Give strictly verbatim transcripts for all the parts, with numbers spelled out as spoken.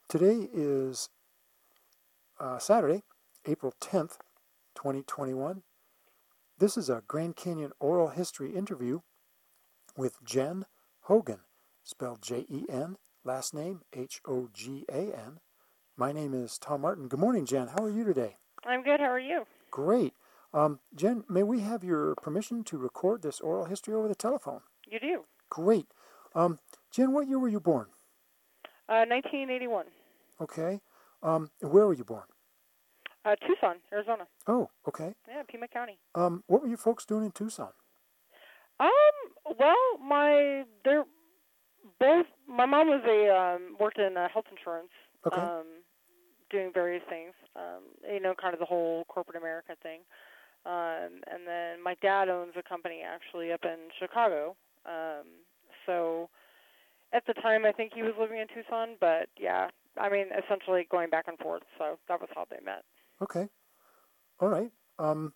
Today is uh, Saturday, April tenth, twenty twenty-one. This is a Grand Canyon oral history interview with Jen Hogan, spelled J E N, last name H O G A N. My name is Tom Martin. Good morning, Jen. How are you today? I'm good. How are you? Great. Um, Jen, may we have your permission to record this oral history over the telephone? You do. Great. Um, Jen, what year were you born? Uh, nineteen eighty-one. Okay. Um, where were you born? Uh, Tucson, Arizona. Oh, okay. Yeah, Pima County. Um, what were you folks doing in Tucson? Um. Well, my they're both. My mom was a um, worked in uh, health insurance. Okay. Um, doing various things. Um, you know, kind of the whole corporate America thing. Um, and then my dad owns a company actually up in Chicago. Um, so at the time, I think he was living in Tucson. But yeah, I mean, essentially going back and forth. So that was how they met. Okay. All right. Um,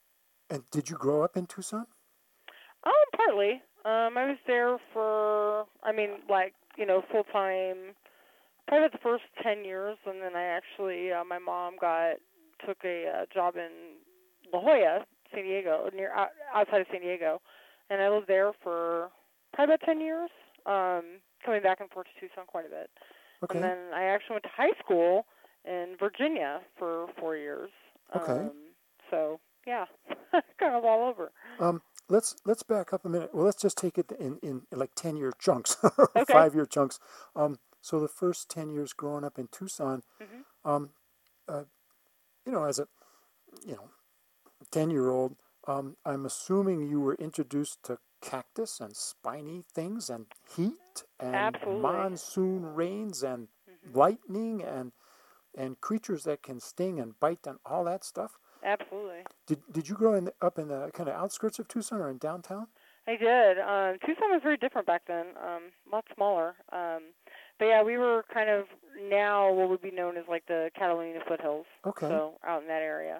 and did you grow up in Tucson? Um, partly. Um, I was there for, I mean, like, you know, full time, probably the first ten years, and then I actually, uh, my mom got, took a uh, job in La Jolla, San Diego, near, out, outside of San Diego, and I lived there for probably about ten years, um, coming back and forth to Tucson quite a bit. Okay. And then I actually went to high school in Virginia for four years. Okay. Um, so, yeah, kind of all over. Um, let's let's back up a minute. Well, let's just take it in, in, in like ten-year chunks, Okay. five-year chunks. Um, so the first ten years growing up in Tucson, Mm-hmm. um, uh, you know, as a, you know, ten-year-old, um, I'm assuming you were introduced to cactus and spiny things and heat and Absolutely. monsoon rains and Mm-hmm. lightning and and creatures that can sting and bite and all that stuff. Absolutely. Did did you grow in the, up in the kind of outskirts of Tucson or in downtown? I did. Um, Tucson was very different back then, um, a lot smaller. Um, but yeah, we were kind of now what would be known as like the Catalina foothills. Okay. So out in that area.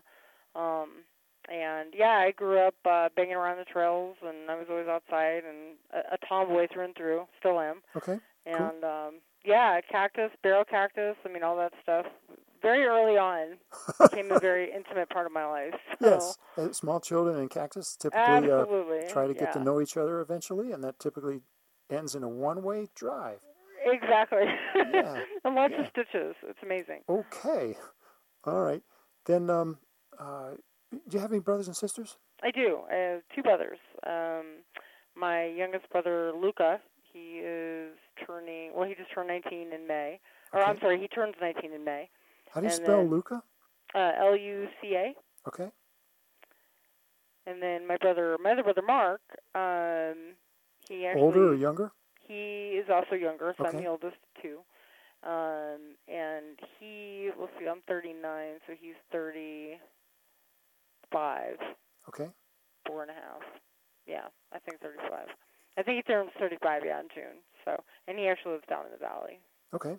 Um, and yeah, I grew up uh, banging around the trails, and I was always outside and a, a tomboy through and through. Still am. Okay. And um, yeah, cactus, barrel cactus. I mean, all that stuff. Very early on, became a very intimate part of my life. So. Yes, uh, small children and cactus typically uh, Absolutely. try to get yeah. to know each other eventually, and that typically ends in a one-way drive. Exactly. Yeah. And lots yeah. of stitches. It's amazing. Okay. All right. Then, um, uh, do you have any brothers and sisters? I do. I have two brothers. Um, my youngest brother, Luca, he is turning, well, he just turned nineteen in May. Or, Okay. I'm sorry, he turns nineteen in May. How do you And spell then, Luca? Uh, L U C A. Okay. And then my brother, my other brother, Mark, um, he actually... Older or younger? He is also younger, so Okay. I'm the oldest, too. Um, and he, let's see, I'm thirty-nine, so he's thirty-five. Okay. Four and a half. Yeah, I think thirty-five. I think he turns thirty-five, yeah, in June. So, and he actually lives down in the valley. Okay.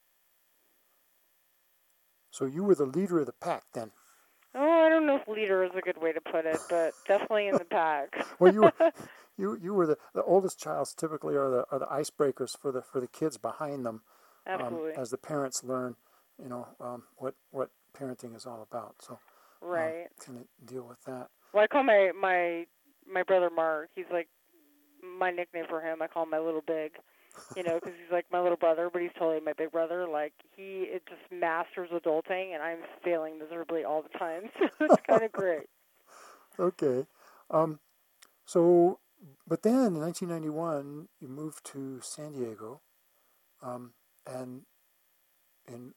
So you were the leader of the pack then? Oh, I don't know if leader is a good way to put it, but definitely in the pack. Well, you were you you were the, the oldest childs. Typically, are the are the icebreakers for the for the kids behind them. Absolutely. Um, as the parents learn, you know, um, what what parenting is all about. So, right. Um, kind of deal with that. Well, I call my my my brother Mark. He's like my nickname for him. I call him my little big. You know, because he's like my little brother, but he's totally my big brother. Like, he it just masters adulting, and I'm failing miserably all the time. So it's kind of great. Okay. Um, so, but then in nineteen ninety-one, you moved to San Diego, um, and and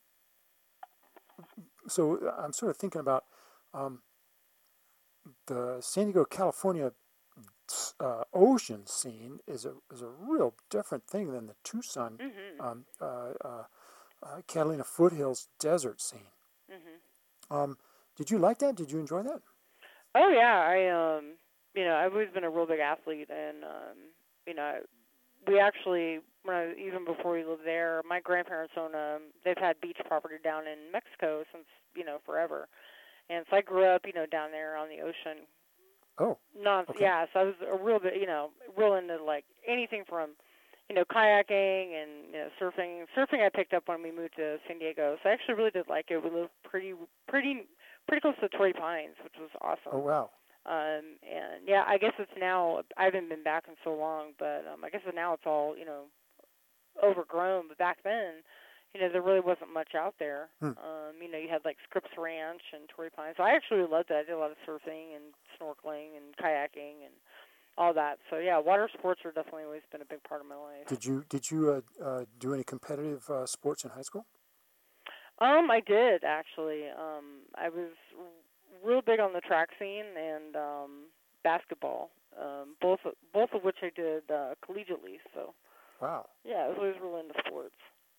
so I'm sort of thinking about um, the San Diego, California Uh, ocean scene is a is a real different thing than the Tucson, Mm-hmm. um, uh, uh, uh, Catalina foothills desert scene. Mm-hmm. Um, did you like that? Did you enjoy that? Oh yeah, I um, you know, I've always been a real big athlete, and um, you know, we actually, when I, even before we lived there, my grandparents own um, they've had beach property down in Mexico since you know forever, and so I grew up, you know, down there on the ocean. Oh, No, okay. yeah, so I was a real bit, you know, real into like anything from, you know, kayaking and, you know, surfing. Surfing I picked up when we moved to San Diego, so I actually really did like it. We lived pretty, pretty, pretty close to Torrey Pines, which was awesome. Oh, wow. Um, and yeah, I guess it's now, I haven't been back in so long, but um, I guess now it's all, you know, overgrown. But back then, you know, there really wasn't much out there. Hmm. Um, you know, you had like Scripps Ranch and Torrey Pines. So I actually loved it. I did a lot of surfing and snorkeling and kayaking and all that. So yeah, water sports have definitely always been a big part of my life. Did you did you uh, uh, do any competitive uh, sports in high school? Um, I did actually. Um, I was real big on the track scene and um, basketball. Um, both both of which I did uh, collegiately. So Wow. yeah, I was always really into sports.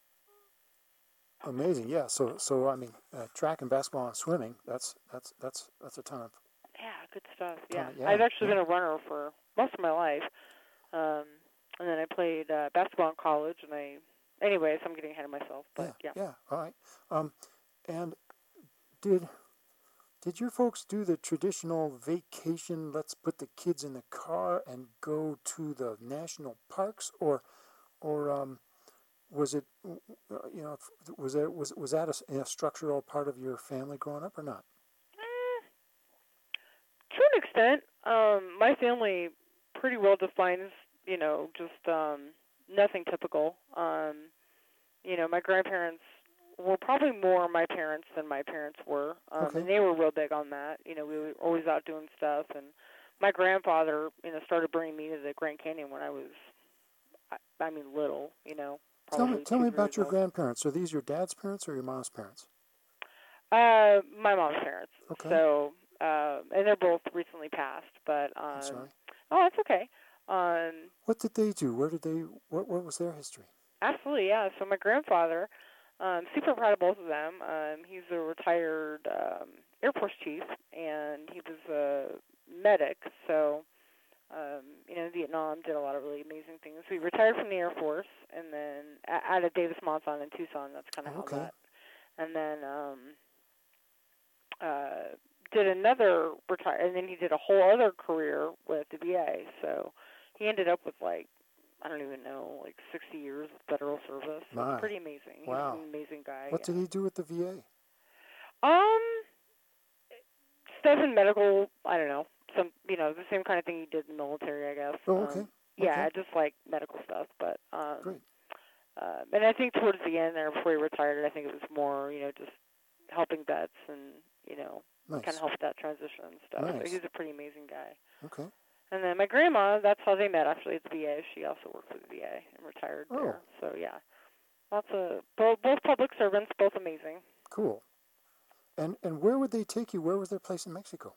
Amazing. Yeah. So so I mean, uh, track and basketball and swimming. That's that's that's that's a ton of. Yeah, good stuff. Yeah, Ton of- yeah, I've actually yeah. been a runner for most of my life, um, and then I played uh, basketball in college. And I, anyways, I'm getting ahead of myself. But yeah, yeah. Yeah. All right. Um, and did did your folks do the traditional vacation? Let's put the kids in the car and go to the national parks, or or um, was it uh, you know was that was was that a, a structural part of your family growing up or not? mm, to an extent, um, my family pretty well defines, you know, just um, nothing typical. Um, you know, my grandparents were probably more my parents than my parents were, um, Okay. and they were real big on that. You know, we were always out doing stuff, and my grandfather, you know, started bringing me to the Grand Canyon when I was, I, I mean, little. You know, Tell probably me tell two, me three about years your old. grandparents. Are these your dad's parents or your mom's parents? Uh, my mom's parents. Okay. So, uh, and they're both recently passed, but um, I'm sorry. oh, that's okay. Um, What did they do? Where did they? What what was their history? Absolutely, yeah. So my grandfather, um, super proud of both of them. Um, he's a retired um, Air Force chief, and he was a medic. So, um, you know, in Vietnam, did a lot of really amazing things. So he retired from the Air Force, and then a- out of Davis Monthan in Tucson. That's kind of Oh, okay. how that. And then um, uh, did another retire, and then he did a whole other career with the V A. So he ended up with like, I don't even know, like sixty years of federal service. My. It's pretty amazing. Wow. He's an amazing guy. What yeah. did he do with the V A? Um, stuff in medical, I don't know. Some, you know, the same kind of thing he did in the military, I guess. Oh, okay. Um, yeah, Okay. just like medical stuff. But, um, Great. uh, and I think towards the end there, before he retired, I think it was more, you know, just helping vets and, you know, Nice. kind of help with that transition and stuff. Nice. So he's a pretty amazing guy. Okay. And then my grandma, that's how they met, actually, at the V A. She also worked for the V A and retired Oh. there. So, yeah. Lots of, both, both public servants, both amazing. Cool. And and where would they take you? Where was their place in Mexico?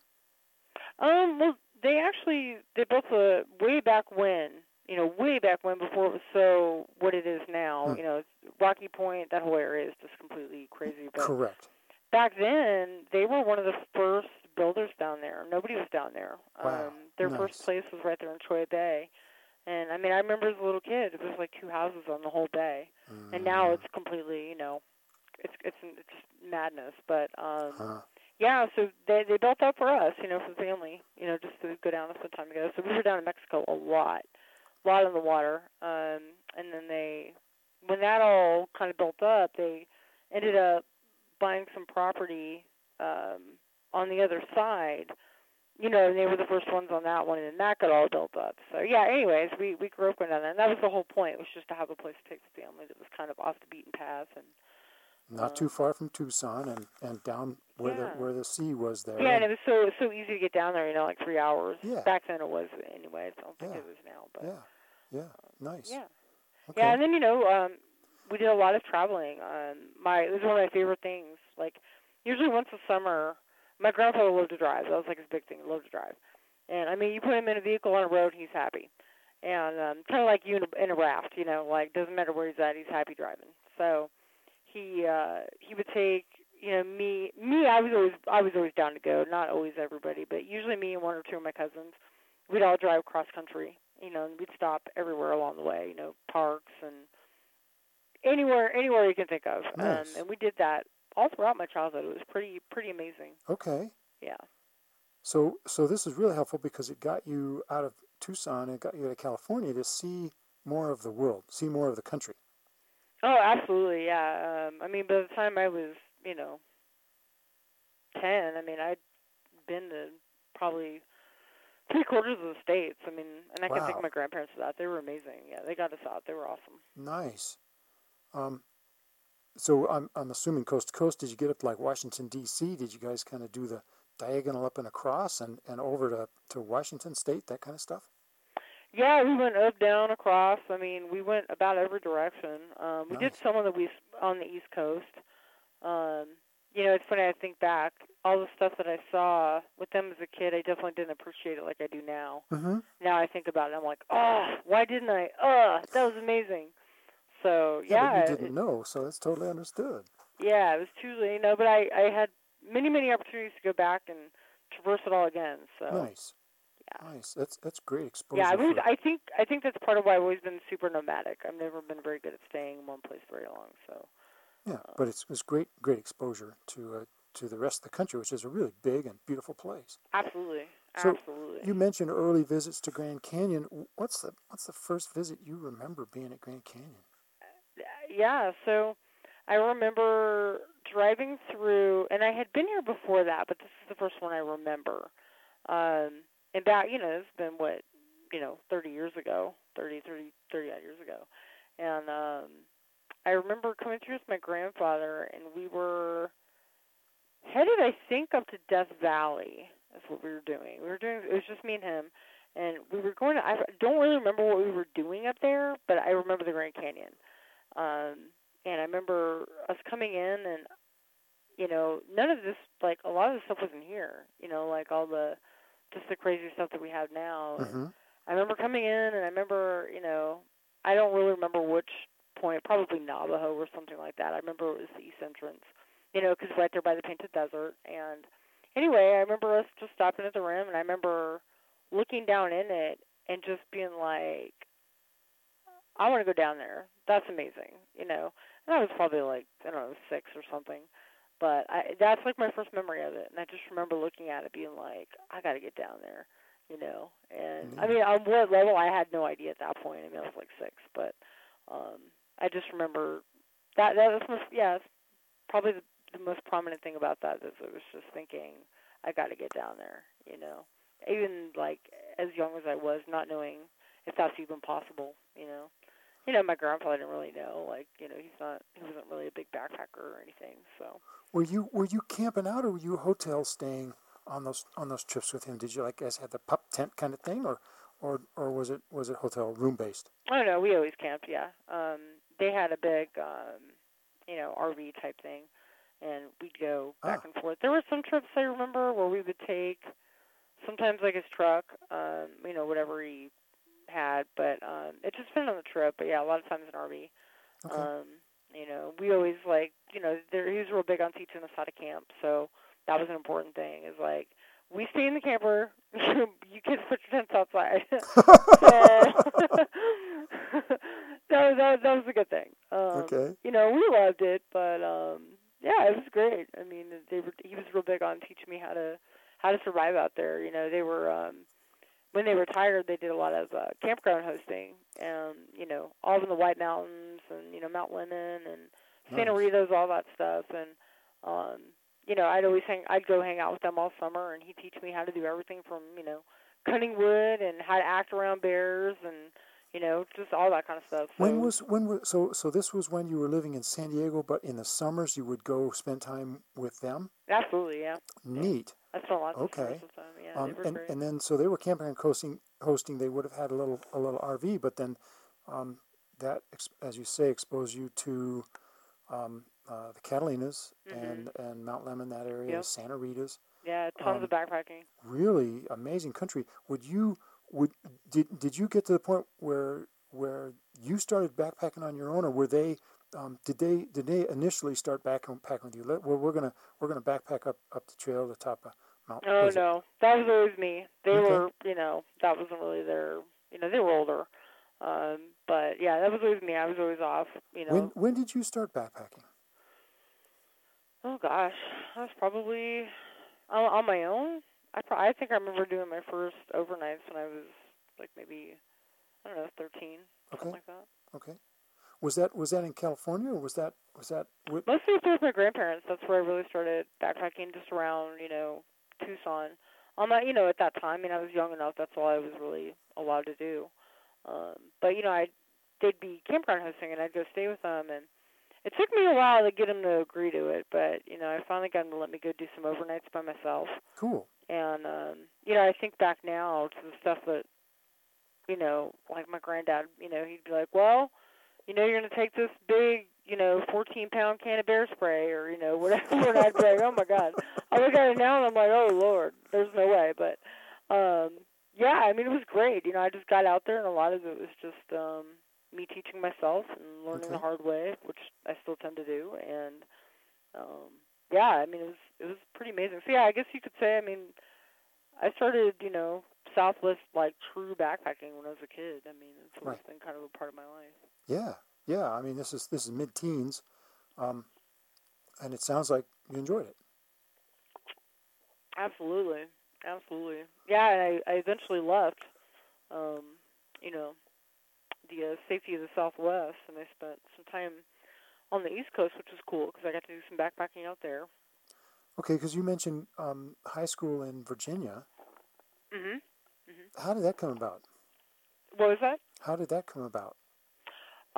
Um, well, they actually, they both, uh, way back when, you know, way back when, before it was so what it is now, Hmm. you know, Rocky Point, that whole area is just completely crazy. But Correct. back then, they were one of the first builders down there. Nobody was down there. Wow. Um, their Nice. first place was right there in Choya Bay. And, I mean, I remember as a little kid, it was like two houses on the whole bay. Mm. And now it's completely, you know, it's it's, it's just madness. But, um, Huh. yeah, so they they built that for us, you know, for the family, you know, just to go down and spend time together. So we were down in Mexico a lot, a lot on the water. Um, and then they, when that all kind of built up, they ended up buying some property um, on the other side. You know, and they were the first ones on that one, and then that got all built up. So, yeah, anyways, we, we grew up going down there, and that was the whole point, was just to have a place to take the family that was kind of off the beaten path. And Not um, too far from Tucson, and, and down where yeah. the where the sea was there. Yeah, and it was so it was so easy to get down there, you know, like three hours. Yeah. Back then it was anyway. I don't think Yeah. it is now. But Yeah. Yeah. Nice. Yeah. Okay. Yeah, and then, you know, um, we did a lot of traveling. Um, my It was one of my favorite things. Like, usually once a summer, my grandfather loved to drive. That was like his big thing. He loved to drive. And, I mean, you put him in a vehicle on a road, he's happy. And um, kind of like you in a, in a raft, you know, like, doesn't matter where he's at, he's happy driving. So he uh, he would take, you know, me, me, I was always I was always down to go, not always everybody, but usually me and one or two of my cousins, we'd all drive cross country, you know, and we'd stop everywhere along the way, you know, parks and anywhere anywhere you can think of. Nice. Um, and we did that all throughout my childhood. It was pretty pretty amazing. Okay. Yeah. So so this is really helpful because it got you out of Tucson and got you to California to see more of the world, see more of the country. Oh, absolutely, yeah. Um, I mean, by the time I was, you know, ten, I mean, I'd been to probably three quarters of the states. I mean, and I can thank Wow. my grandparents for that. They were amazing. Yeah, they got us out. They were awesome. Nice. Um, so I'm I'm assuming coast to coast. Did you get up to like Washington D C? Did you guys kind of do the diagonal up and across and, and over to, to Washington State, that kind of stuff? Yeah, we went up, down, across. I mean, we went about every direction. Um, we Nice. did some on the East, on the East Coast. Um, you know, it's funny. I think back, all the stuff that I saw with them as a kid, I definitely didn't appreciate it like I do now. Mm-hmm. Now I think about it, I'm like, oh, why didn't I? Oh, that was amazing. So Yeah, yeah, but you didn't it, know, so that's totally understood. yeah, it was truly, you know. But I, I had many, many opportunities to go back and traverse it all again. So Nice. yeah. Nice. That's that's great exposure. Yeah, I, really, for... I think I think that's part of why I've always been super nomadic. I've never been very good at staying in one place very long. So Yeah, um, but it's it's great great exposure to uh, to the rest of the country, which is a really big and beautiful place. absolutely, So absolutely. you mentioned early visits to Grand Canyon. What's the what's the first visit you remember being at Grand Canyon? Yeah, so I remember driving through, and I had been here before that, but this is the first one I remember. Um, and back, you know, it's been what, you know, thirty years ago, thirty, thirty, thirty odd years ago. And um, I remember coming through with my grandfather, and we were headed, I think, up to Death Valley. That's what we were doing. We were doing, it was just me and him. And we were going to, I don't really remember what we were doing up there, but I remember the Grand Canyon. Um, and I remember us coming in, and, you know, none of this, like, a lot of this stuff wasn't here. You know, like all the, just the crazy stuff that we have now. And Mm-hmm. I remember coming in, and I remember, you know, I don't really remember which point, probably Navajo or something like that. I remember it was the east entrance, you know, because right there by the Painted Desert. And anyway, I remember us just stopping at the rim, and I remember looking down in it and just being like, I want to go down there. That's amazing, you know. And I was probably like, I don't know, six or something. But I, that's like my first memory of it. And I just remember looking at it being like, I got to get down there, you know. And Yeah. I mean, on what level, I had no idea at that point. I mean, I was like six. But um, I just remember that, that was, most, yeah, it's probably the, the most prominent thing about that is I was just thinking, I got to get down there, you know. Even like as young as I was, not knowing if that's even possible, you know. You know, my grandpa didn't really know. Like, you know, he's not, he wasn't really a big backpacker or anything. So. Were you were you camping out, or were you hotel staying on those on those trips with him? Did you like guys have the pup tent kind of thing, or or or was it was it hotel room based? I don't know. We always camped. Yeah. Um, they had a big, um, you know, R V type thing, and we'd go back Ah. and forth. There were some trips I remember where we would take, sometimes like his truck, um, you know, whatever he had, but um, it just depended on the trip. But yeah, a lot of times an R V. Okay. Um, you know, we always like, you know, there, he was real big on teaching us how to camp, so that was an important thing. Is like, we stay in the camper, you kids put your tents outside. so that, that that was a good thing. Um, Okay. You know, we loved it, but um, yeah, it was great. I mean, they were, he was real big on teaching me how to how to survive out there. You know, they were. Um, When they retired, they did a lot of uh, campground hosting, and you know, all in the White Mountains, and you know, Mount Lennon and Santa Nice. Rita's, all that stuff. And um, you know, I'd always hang, I'd go hang out with them all summer, and he'd teach me how to do everything from you know, cutting wood and how to act around bears, and you know, just all that kind of stuff. So, When was when was so so this was when you were living in San Diego, but in the summers you would go spend time with them? absolutely, yeah. Neat. Yeah. I spent lots of Okay. summers with them. Yeah, Um, they were and, great. and then so they were camping and hosting. Hosting, they would have had a little a little R V, but then um, that, as you say, exposed you to um, uh, the Catalinas Mm-hmm. and and Mount Lemmon, that area, Yep. Santa Rita's. Yeah, tons Um, of backpacking. really amazing country. Would you would did did you get to the point where where you started backpacking on your own, or were they? Um, did they did they initially start backpacking with you? Let, well, we're gonna we're gonna backpack up up the trail, the top of Mount. Oh Was it? no, that was always me. They Okay. were, you know, that wasn't really their, you know, they were older. Um, but yeah, that was always me. I was always off, you know. When when did you start backpacking? Oh gosh, I was probably on, on my own. I pro- I think I remember doing my first overnights when I was like maybe I don't know thirteen. something like that. Okay. Was that was that in California, or was that was that? With... Mostly with my grandparents. That's where I really started backpacking, just around, you know, Tucson. On that, you know, at that time, I mean, I was young enough. That's all I was really allowed to do. Um, but you know, I they'd be campground hosting, and I'd go stay with them, and it took me a while to get them to agree to it. But you know, I finally got them to let me go do some overnights by myself. Cool. And um, you know, I think back now to the stuff that, you know, like my granddad. You know, he'd be like, well. You know, you're going to take this big, you know, fourteen-pound can of bear spray or, you know, whatever. And I'd be like, oh, my God. I look at it now and I'm like, oh, Lord, there's no way. But, um, yeah, I mean, it was great. You know, I just got out there, and a lot of it was just um, me teaching myself and learning Okay. the hard way, which I still tend to do. And, um, yeah, I mean, it was it was pretty amazing. So, yeah, I guess you could say, I mean, I started, you know, Southwest, like, true backpacking when I was a kid. I mean, it's always Right. been kind of a part of my life. Yeah, yeah. I mean, this is this is mid-teens, um, and it sounds like you enjoyed it. Absolutely, absolutely. Yeah, and I, I eventually left, um, you know, the uh, safety of the Southwest, and I spent some time on the East Coast, which was cool because I got to do some backpacking out there. Okay, because you mentioned um, high school in Virginia. Mhm. Mhm. How did that come about? What was that? How did that come about? Um,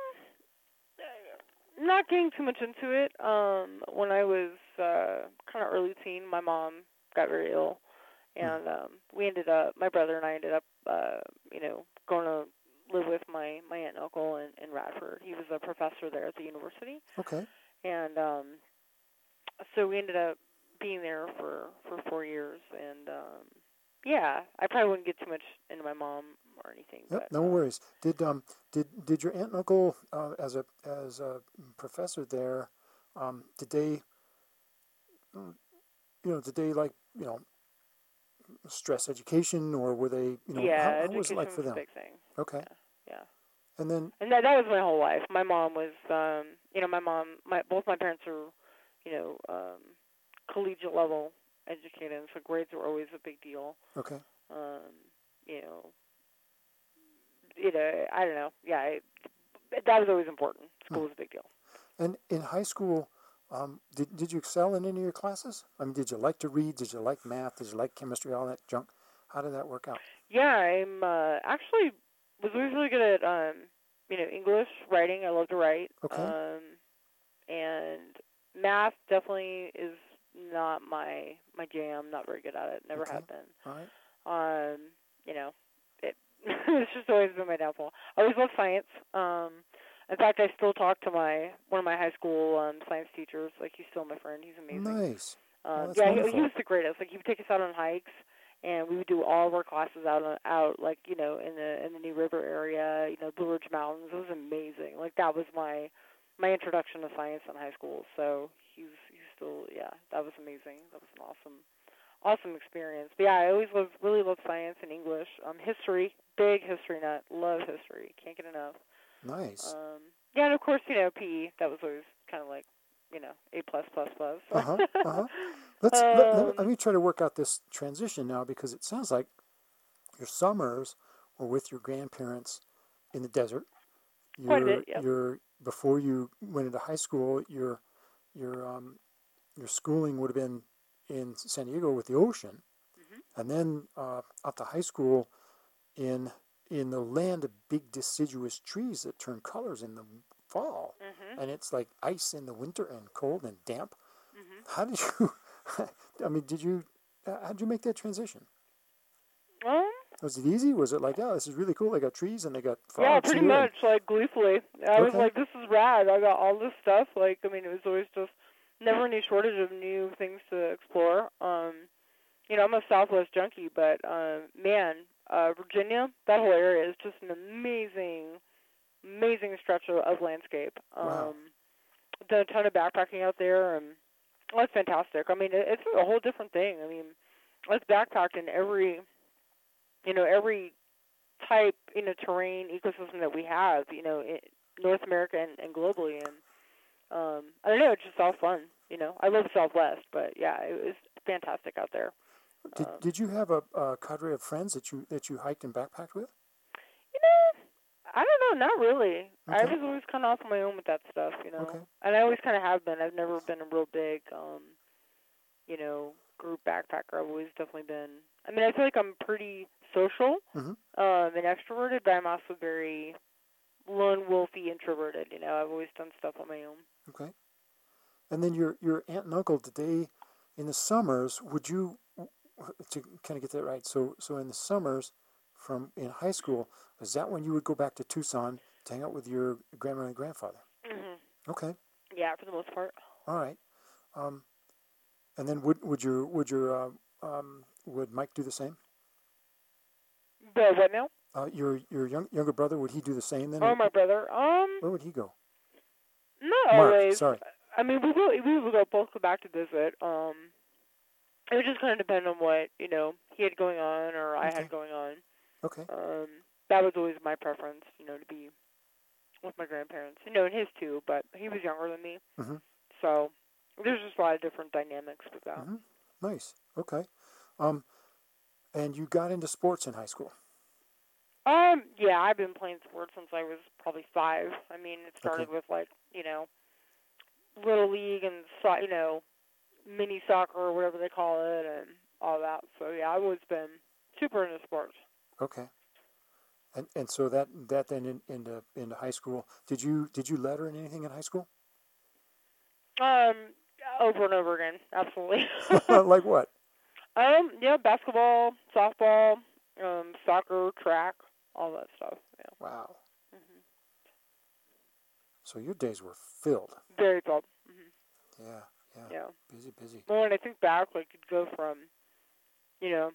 not getting too much into it. Um, when I was uh, kind of early teen, my mom got very ill, and Mm. um, we ended up, my brother and I ended up, uh, you know, going to live with my, my aunt and uncle in, in Radford. He was a professor there at the university, Okay. and um, so we ended up being there for, for four years, and um, yeah, I probably wouldn't get too much into my mom or anything. Yep. But, No um, worries. Did um did did your aunt and uncle uh, as a as a professor there, um, did they, you know, did they like you know stress education, or were they you know how yeah, how was it education like for was a them? big thing. Okay. Yeah, yeah. And then And that that was my whole life. My mom was, um, you know, my mom, my both my parents are, you know, um, collegiate level educated, so grades were always a big deal. okay. Um, you know, you know, I don't know. Yeah, I, that was always important. School was a big deal. And in high school, um, did did you excel in any of your classes? I mean, did you like to read? Did you like math? Did you like chemistry? All that junk? How did that work out? Yeah, I'm uh, actually was always really good at, um, you know, English writing. I love to write. Okay. Um, and math definitely is not my my jam. Not very good at it. Never Okay. have been. All right. Um, you know, it it's just always been my downfall. I always loved science. Um, in fact, I still talk to my one of my high school um, science teachers. Like, he's still my friend. He's amazing. Nice. Um, Well, that's yeah, he, wonderful. he was the greatest. Like, he would take us out on hikes, and we would do all of our classes out on, out like, you know, in the in the New River area, you know, Blue Ridge Mountains. It was amazing. Like, that was my my introduction to science in high school. So he's he's still yeah, that was amazing. That was an awesome awesome experience. But yeah, I always loved really loved science and English. Um, history, big history nut. Love history. Can't get enough. Nice. Um, yeah, and of course, you know, P E. That was always kind of like, you know, A plus plus plus. Uh huh. Uh huh. Let's let, let, Um, let me try to work out this transition now, because it sounds like your summers were with your grandparents in the desert. Your, Quite a bit, yep. Your before you went into high school, your your um your schooling would have been in San Diego with the ocean, Mm-hmm. and then uh, up to high school in in the land of big deciduous trees that turn colors in the fall, Mm-hmm. and it's like ice in the winter and cold and damp. Mm-hmm. How did you? I mean, did you? How did you make that transition? Um, Was it easy? Was it like, oh, this is really cool? They got trees and they got frogs yeah, pretty here and- much, like, gleefully. I was Okay. like, this is rad. I got all this stuff. Like, I mean, it was always just never any shortage of new things to explore. Um, you know, I'm a Southwest junkie, but, uh, man, uh, Virginia, that whole area is just an amazing, amazing stretch of, of landscape. Um, Wow. done a ton of backpacking out there, and well, it's fantastic. I mean, it, it's a whole different thing. I mean, I've backpacked in every, you know, every type, you know, terrain, ecosystem that we have, you know, in North America and, and globally. And um, I don't know, it's just all fun. You know, I live Southwest, but yeah, it was fantastic out there. Did Um, Did you have a, a cadre of friends that you that you hiked and backpacked with? You know, I don't No, not really. I Okay. was always kind of off on my own with that stuff, you know. Okay. And I always kind of have been. I've never been a real big, um, you know, group backpacker. I've always definitely been. I mean, I feel like I'm pretty social Mm-hmm. um, and extroverted, but I'm also very lone wolfy introverted. You know, I've always done stuff on my own. Okay. And then your your aunt and uncle, did they, in the summers, would you, to kind of get that right, so so in the summers from in high school, is that when you would go back to Tucson to hang out with your grandmother and grandfather? Mhm. Okay. Yeah, for the most part. All right. Um, and then would would your would your uh, um, would Mike do the same? The what now? Uh, your your young, younger brother, would he do the same then? Oh, my brother. Um, Where would he go? not Mark, always. sorry. I mean, we will we will go both go back to visit. Um, it would just kind of depend on what you know he had going on or I Okay. had going on. Okay. Um, that was always my preference, you know, to be with my grandparents. You know, and his too, but he was younger than me, Mm-hmm. so there's just a lot of different dynamics with that. Mm-hmm. Nice. Okay. Um, and you got into sports in high school. Um, yeah, I've been playing sports since I was probably five. I mean, it started Okay. with like you know, little league and so, you know, mini soccer or whatever they call it, and all that. So yeah, I've always been super into sports. Okay. And and so that that then in, into into high school. Did you did you letter in anything in high school? Um, over and over again, absolutely. Like what? um, yeah, basketball, softball, um, soccer, track, all that stuff. Yeah. Wow. hmm So your days were filled. Very cool. hmm Yeah. Yeah. Yeah. Busy, busy. Well, when I think back, like you'd go from, you know,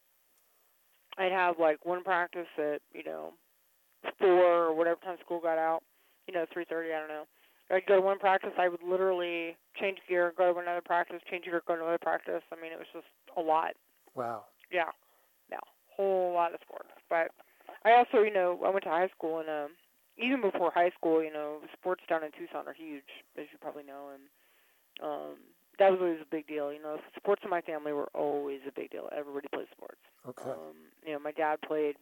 I'd have like one practice at you know four or whatever time school got out. You know, three thirty. I don't know. I'd go to one practice. I would literally change gear, go to another practice, change gear, go to another practice. I mean, it was just a lot. Wow. Yeah, yeah, whole lot of sports. But I also, you know, I went to high school, and um, even before high school, you know, sports down in Tucson are huge, as you probably know, and um, that was always a big deal. You know, sports in my family were always a big deal. Everybody plays sports. Okay. Um, you know, my dad played.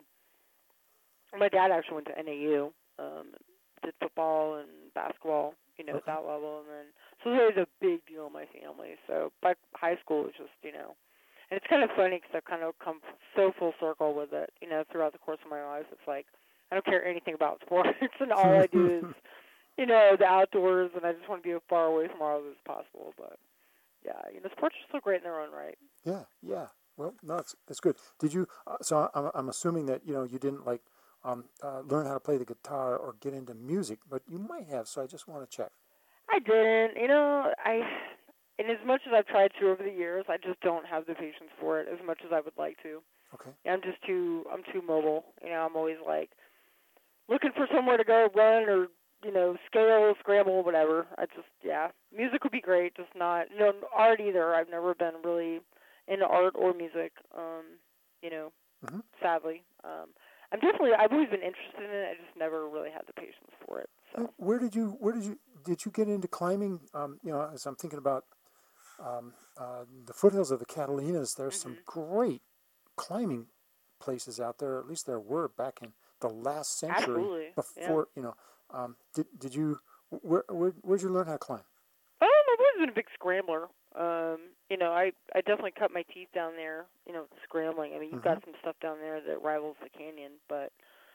My dad actually went to N A U, um, did football and basketball. You know, Okay. at that level, and then so it was always a big deal in my family. So by high school, it was just you know. And it's kind of funny because I've kind of come so full circle with it, you know, throughout the course of my life. It's like I don't care anything about sports, and all I do is, you know, the outdoors, and I just want to be as far away from all of it as possible. But, yeah, you know, sports are so great in their own right. Yeah. Yeah. Well, no, it's it's good. Did you? Uh, so I'm I'm assuming that you know you didn't like um uh, learn how to play the guitar or get into music, but you might have. So I just want to check. I didn't, you know, I, and as much as I've tried to over the years, I just don't have the patience for it as much as I would like to. Okay. I'm just too, I'm too mobile. You know, I'm always like looking for somewhere to go run or, you know, scale, scramble, whatever. I just, yeah, music would be great, just not, you know, art either. I've never been really into art or music, um, you know, Mm-hmm. sadly. Um, I'm definitely, I've always been interested in it. I just never really had the patience for it. So. Where did you where did you did you get into climbing? Um, you know, as I'm thinking about um, uh, the foothills of the Catalinas, there's Mm-hmm. some great climbing places out there. At least there were back in the last century. Absolutely. Before Yeah. you know, um, did did you where where where'd you learn how to climb? Um, I've always been a big scrambler. Um, you know, I I definitely cut my teeth down there. You know, scrambling. I mean, you've Mm-hmm. got some stuff down there that rivals the canyon, but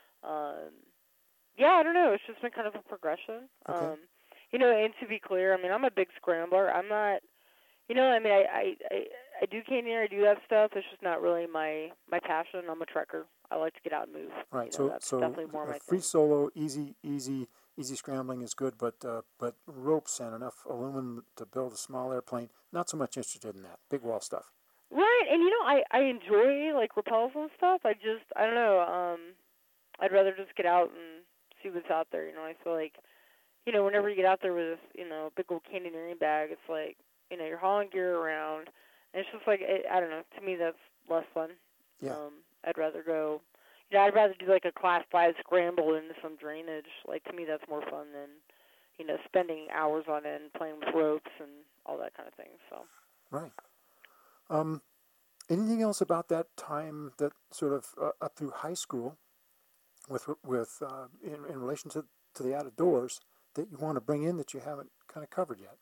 um, yeah, I don't know. It's just been kind of a progression. Okay. Um, you know, and to be clear, I mean, I'm a big scrambler. I'm not. You know, I mean, I I I, I do canyon, I do that stuff. It's just not really my my passion. I'm a trekker. I like to get out and move. Right. You know, So that's so definitely more uh, my free thing. solo, easy easy easy scrambling is good, but uh, but ropes and enough aluminum to build a small airplane. Not so much interested in that big wall stuff. Right, and you know, I I enjoy like rappels and stuff. I just I don't know. Um, I'd rather just get out and see what's out there. You know, I feel like, you know, whenever you get out there with you know a big old canyoneering bag, it's like you know you're hauling gear around, and it's just like it, I don't know. To me, that's less fun. Yeah. Um, I'd rather go. You know, I'd rather do like a class five scramble into some drainage. Like to me, that's more fun than you know spending hours on end playing with ropes and all that kind of thing. So. Right. Um, anything else about that time that sort of uh, up through high school with with uh, in, in relation to, to the outdoors that you want to bring in that you haven't kind of covered yet?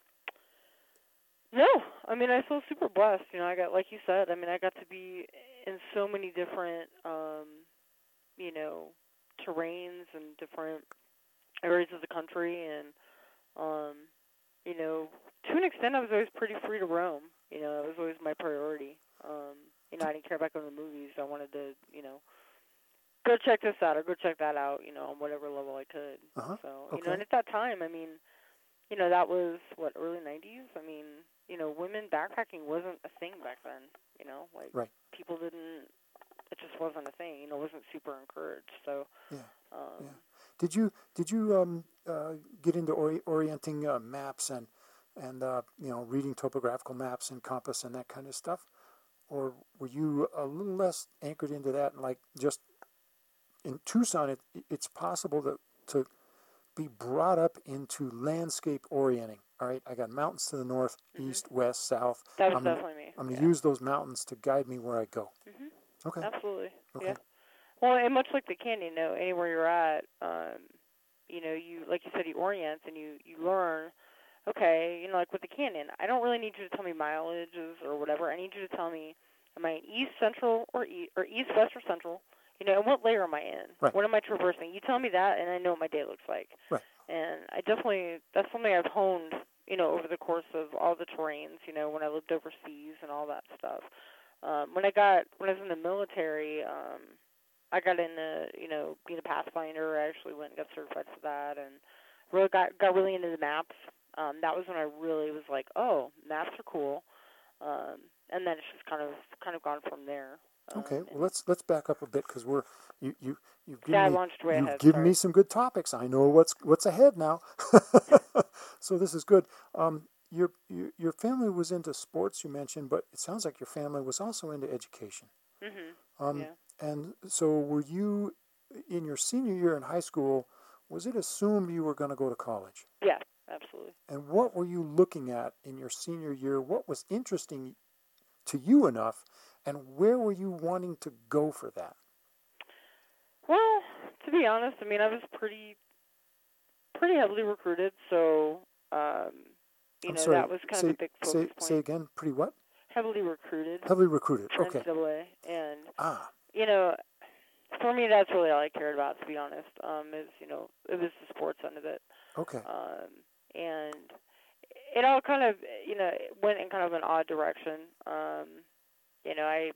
No, I mean, I feel super blessed. You know, I got, like you said, I mean, I got to be in so many different, um, you know, terrains and different areas of the country, and, um, you know, to an extent, I was always pretty free to roam. You know, it was always my priority. Um, you know, I didn't care about going to the movies. I wanted to, you know, go check this out or go check that out, you know, on whatever level I could. Uh-huh. So, Okay. you know, and at that time, I mean, you know, that was, what, early nineties? I mean, you know, women backpacking wasn't a thing back then, you know, like, right. people didn't, it just wasn't a thing, you know, it wasn't super encouraged, so. Yeah, um, yeah. Did you, did you um, uh, get into ori- orienting uh, maps and, and uh, you know, reading topographical maps and compass and that kind of stuff? Or were you a little less anchored into that, and like just in Tucson, it, it's possible to, to be brought up into landscape orienting. All right, I got mountains to the north, mm-hmm. east, west, south. That was I'm definitely me. I'm going to yeah. use those mountains to guide me where I go. Mm-hmm. Okay. Absolutely. Okay. Yeah. Well, and much like the canyon, you know, anywhere you're at, um, you know, you, like you said, you orient and you, you learn, okay, you know, like with the canyon, I don't really need you to tell me mileages or whatever. I need you to tell me, am I east, central, or east, or east, west, or central? You know, and what layer am I in? Right. What am I traversing? You tell me that, and I know what my day looks like. Right. And I definitely, that's something I've honed, you know, over the course of all the terrains, you know, when I lived overseas and all that stuff. Um, when I got, when I was in the military, um, I got into, you know, being a pathfinder. I actually went and got certified for that, and really got got really into the maps. Um, that was when I really was like, oh, maps are cool. Um, and then it's just kind of kind of gone from there. Um, Okay. Well, let's let's back up a bit because we're you you you've given yeah, I me launched way you've ahead. given Sorry. me some good topics. I know what's what's ahead now. So this is good. Um, your, your your family was into sports, you mentioned, but it sounds like your family was also into education. Mm-hmm. Um, Yeah. And so, were you in your senior year in high school? Was it assumed you were going to go to college? Yeah, absolutely. And what were you looking at in your senior year? What was interesting to you enough, and where were you wanting to go for that? Well, to be honest, I mean, I was pretty, pretty heavily recruited, so um, you I'm know sorry, that was kind say, of a big focus say, point. say again, pretty what? Heavily recruited. Heavily recruited, for okay. N C double A, and Ah. you know, for me, that's really all I cared about, to be honest. Um, is you know, it was the sports end of it. Okay. Um, and it all kind of, you know, went in kind of an odd direction. Um, you know, I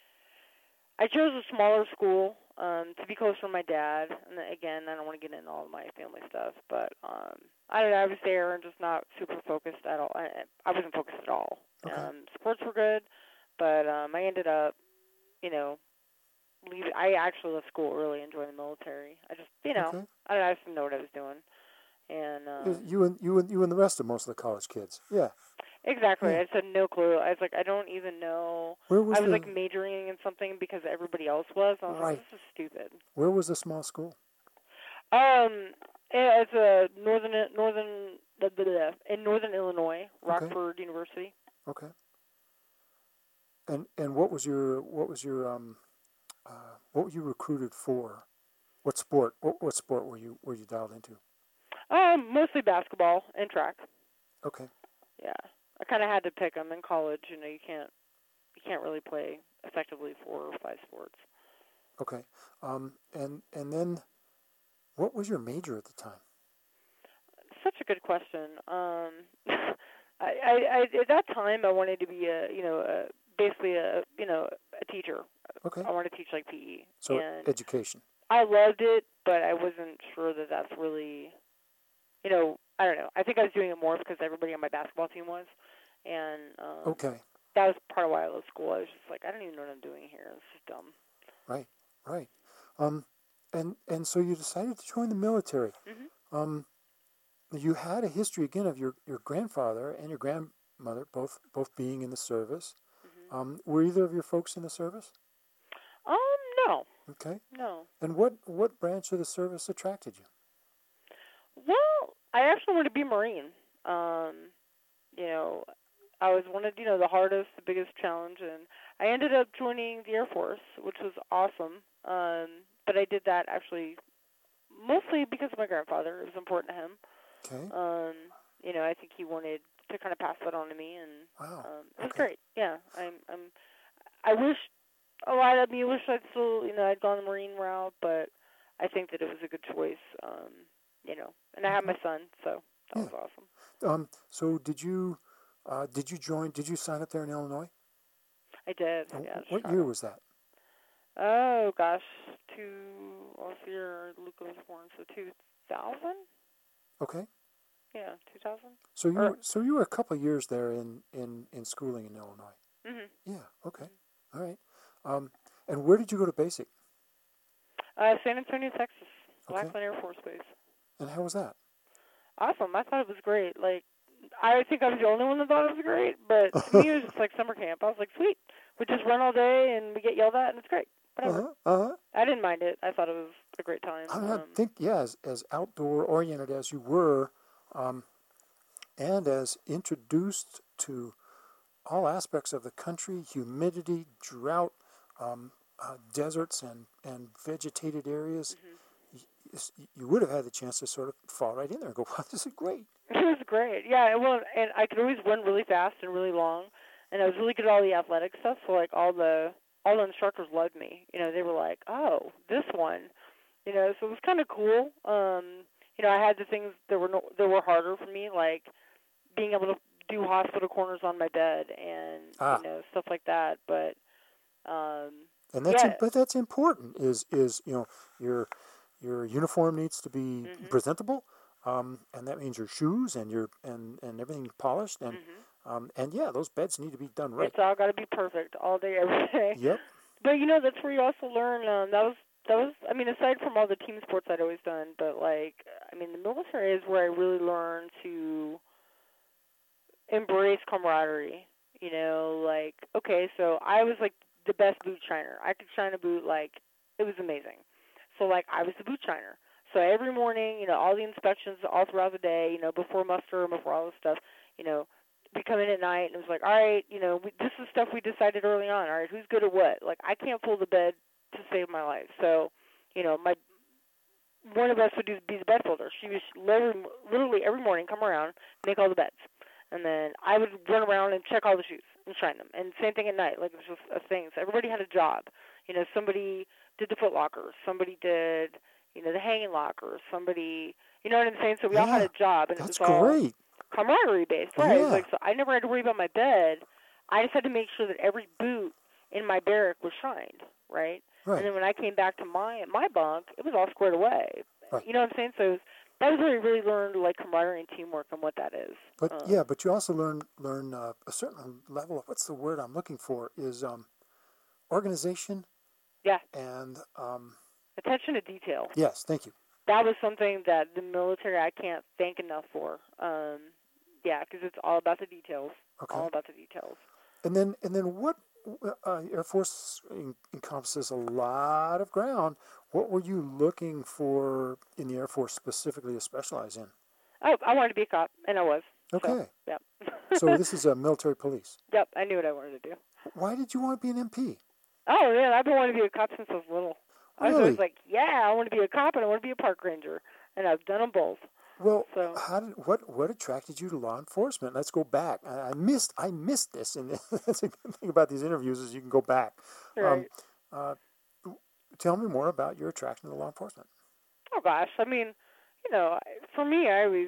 I chose a smaller school um, to be close to my dad. And again, I don't want to get into all of my family stuff, but um, I don't know. I was there and just not super focused at all. I, I wasn't focused at all. Okay. Um, sports were good, but um, I ended up, you know, leave. I actually left school early and joined the military. I just, you know, Okay. I, I just didn't know what I was doing. And um, you and you and you and the rest of most of the college kids, yeah. Exactly. Yeah. I just had no clue. I was like, I don't even know. Where was I was the, like majoring in something because everybody else was. I was right. like, this is stupid. Where was the small school? Um, it's a northern northern blah, blah, blah, in northern Illinois, Rockford okay. University. Okay. And and what was your what was your um uh, what were you recruited for? What sport? What, what sport were you were you dialed into? Um, mostly basketball and track. Okay. Yeah, I kind of had to pick them in college. You know, you can't you can't really play effectively four or five sports. Okay. Um, and and then, what was your major at the time? Such a good question. Um, I, I, I at that time I wanted to be a you know a, basically a you know a teacher. Okay. I wanted to teach like P E. So and education. I loved it, but I wasn't sure that that's really, you know, I don't know. I think I was doing it more because everybody on my basketball team was, and um, okay. that was part of why I left school. I was just like, I don't even know what I'm doing here. This is dumb. Right. Right. Um, and and so you decided to join the military. Mm-hmm. Um, you had a history again of your, your grandfather and your grandmother both both being in the service. Mm-hmm. Um, were either of your folks in the service? Um, no. Okay. No. And what, what branch of the service attracted you? Well, I actually wanted to be a Marine. Um, you know, I was one of, you know, the hardest, the biggest challenge, and I ended up joining the Air Force, which was awesome. Um, but I did that actually mostly because of my grandfather. It was important to him. Okay. Um, you know, I think he wanted to kind of pass that on to me, and Wow. um, it was Okay. great. Yeah, I'm, I'm, I wish a lot of me wish I'd still, you know, I'd gone the Marine route, but I think that it was a good choice. Um, you know, and I have my son, so that Yeah. was awesome. Um. So did you, uh, did you join? Did you sign up there in Illinois? I did. Uh, Yeah. What Chicago. year was that? Oh gosh, two. Last year Luca was born, so two thousand. Okay. Yeah, two thousand. So you Or, were, so you were a couple of years there in, in, in schooling in Illinois. mhm. Yeah. Okay. All right. Um. And where did you go to basic? Uh, San Antonio, Texas, Okay. Lackland Air Force Base. And how was that? Awesome. I thought it was great. Like, I think I was the only one that thought it was great, but to me it was just like summer camp. I was like, sweet. We just run all day and we get yelled at and it's great. Whatever. Uh-huh. Uh-huh. I didn't mind it. I thought it was a great time. I, mean, I Um, think, yeah, as, as outdoor oriented as you were, um, and as introduced to all aspects of the country, humidity, drought, um, uh, deserts, and, and vegetated areas, mm-hmm. you, you would have had the chance to sort of fall right in there and go, wow, this is great. It was great. Yeah, well, and I could always run really fast and really long, and I was really good at all the athletic stuff. So like all the all the instructors loved me. You know, they were like, "Oh, this one," you know. So it was kind of cool. Um, you know, I had the things that were no, that were harder for me, like being able to do hospital corners on my bed and Ah. you know stuff like that. But um, and that's yeah. im- but that's important. Is is you know your your uniform needs to be mm-hmm. presentable. Um, and that means your shoes and your and, and everything polished and mm-hmm. um, and yeah, those beds need to be done right. It's all got to be perfect all day, every day. Yep. But you know, that's where you also learn. Um, that was that was. I mean, aside from all the team sports I'd always done, but like, I mean, the military is where I really learned to embrace camaraderie. You know, like, okay, so I was like the best boot shiner. I could shine a boot like it was amazing. So like, I was the boot shiner. So every morning, you know, all the inspections all throughout the day, you know, before muster and before all this stuff, you know, we come in at night and it was like, all right, you know, we, this is stuff we decided early on. All right, who's good at what? Like, I can't pull the bed to save my life. So, you know, my one of us would do, be the bed folder. She was literally, literally every morning come around, make all the beds. And then I would run around and check all the shoes and shine them. And same thing at night. Like, it was just a thing. So everybody had a job. You know, somebody did the foot lockers. Somebody did... you know, the hanging lockers, somebody, you know what I'm saying? So we yeah, all had a job, and it that's was all great. camaraderie-based, right? Yeah. It was like, so I never had to worry about my bed. I just had to make sure that every boot in my barrack was shined, right? Right. And then when I came back to my my bunk, it was all squared away. Right. You know what I'm saying? So it was, that was where I really learned, like, camaraderie and teamwork and what that is. But, um, yeah, but you also learn, learn uh, a certain level of, what's the word I'm looking for, is um, organization. Yeah. And, um, attention to detail. yes, thank you. That was something that the military I can't thank enough for. Um, yeah, because it's all about the details. Okay. All about the details. And then, and then what? Uh, Air Force encompasses a lot of ground. What were you looking for in the Air Force specifically to specialize in? Oh, I wanted to be a cop, and I was. Okay. So, yep. So this is a military police. Yep, I knew what I wanted to do. Why did you want to be an M P? Oh, man, I've been wanting to be a cop since I was little. I was Really? always like, yeah, I want to be a cop and I want to be a park ranger. And I've done them both. Well, So. how did what what attracted you to law enforcement? Let's go back. I, I missed I missed this, and that's a good thing about these interviews is you can go back. Right. Um, uh, tell me more about your attraction to law enforcement. Oh, gosh. I mean, you know, for me, I always,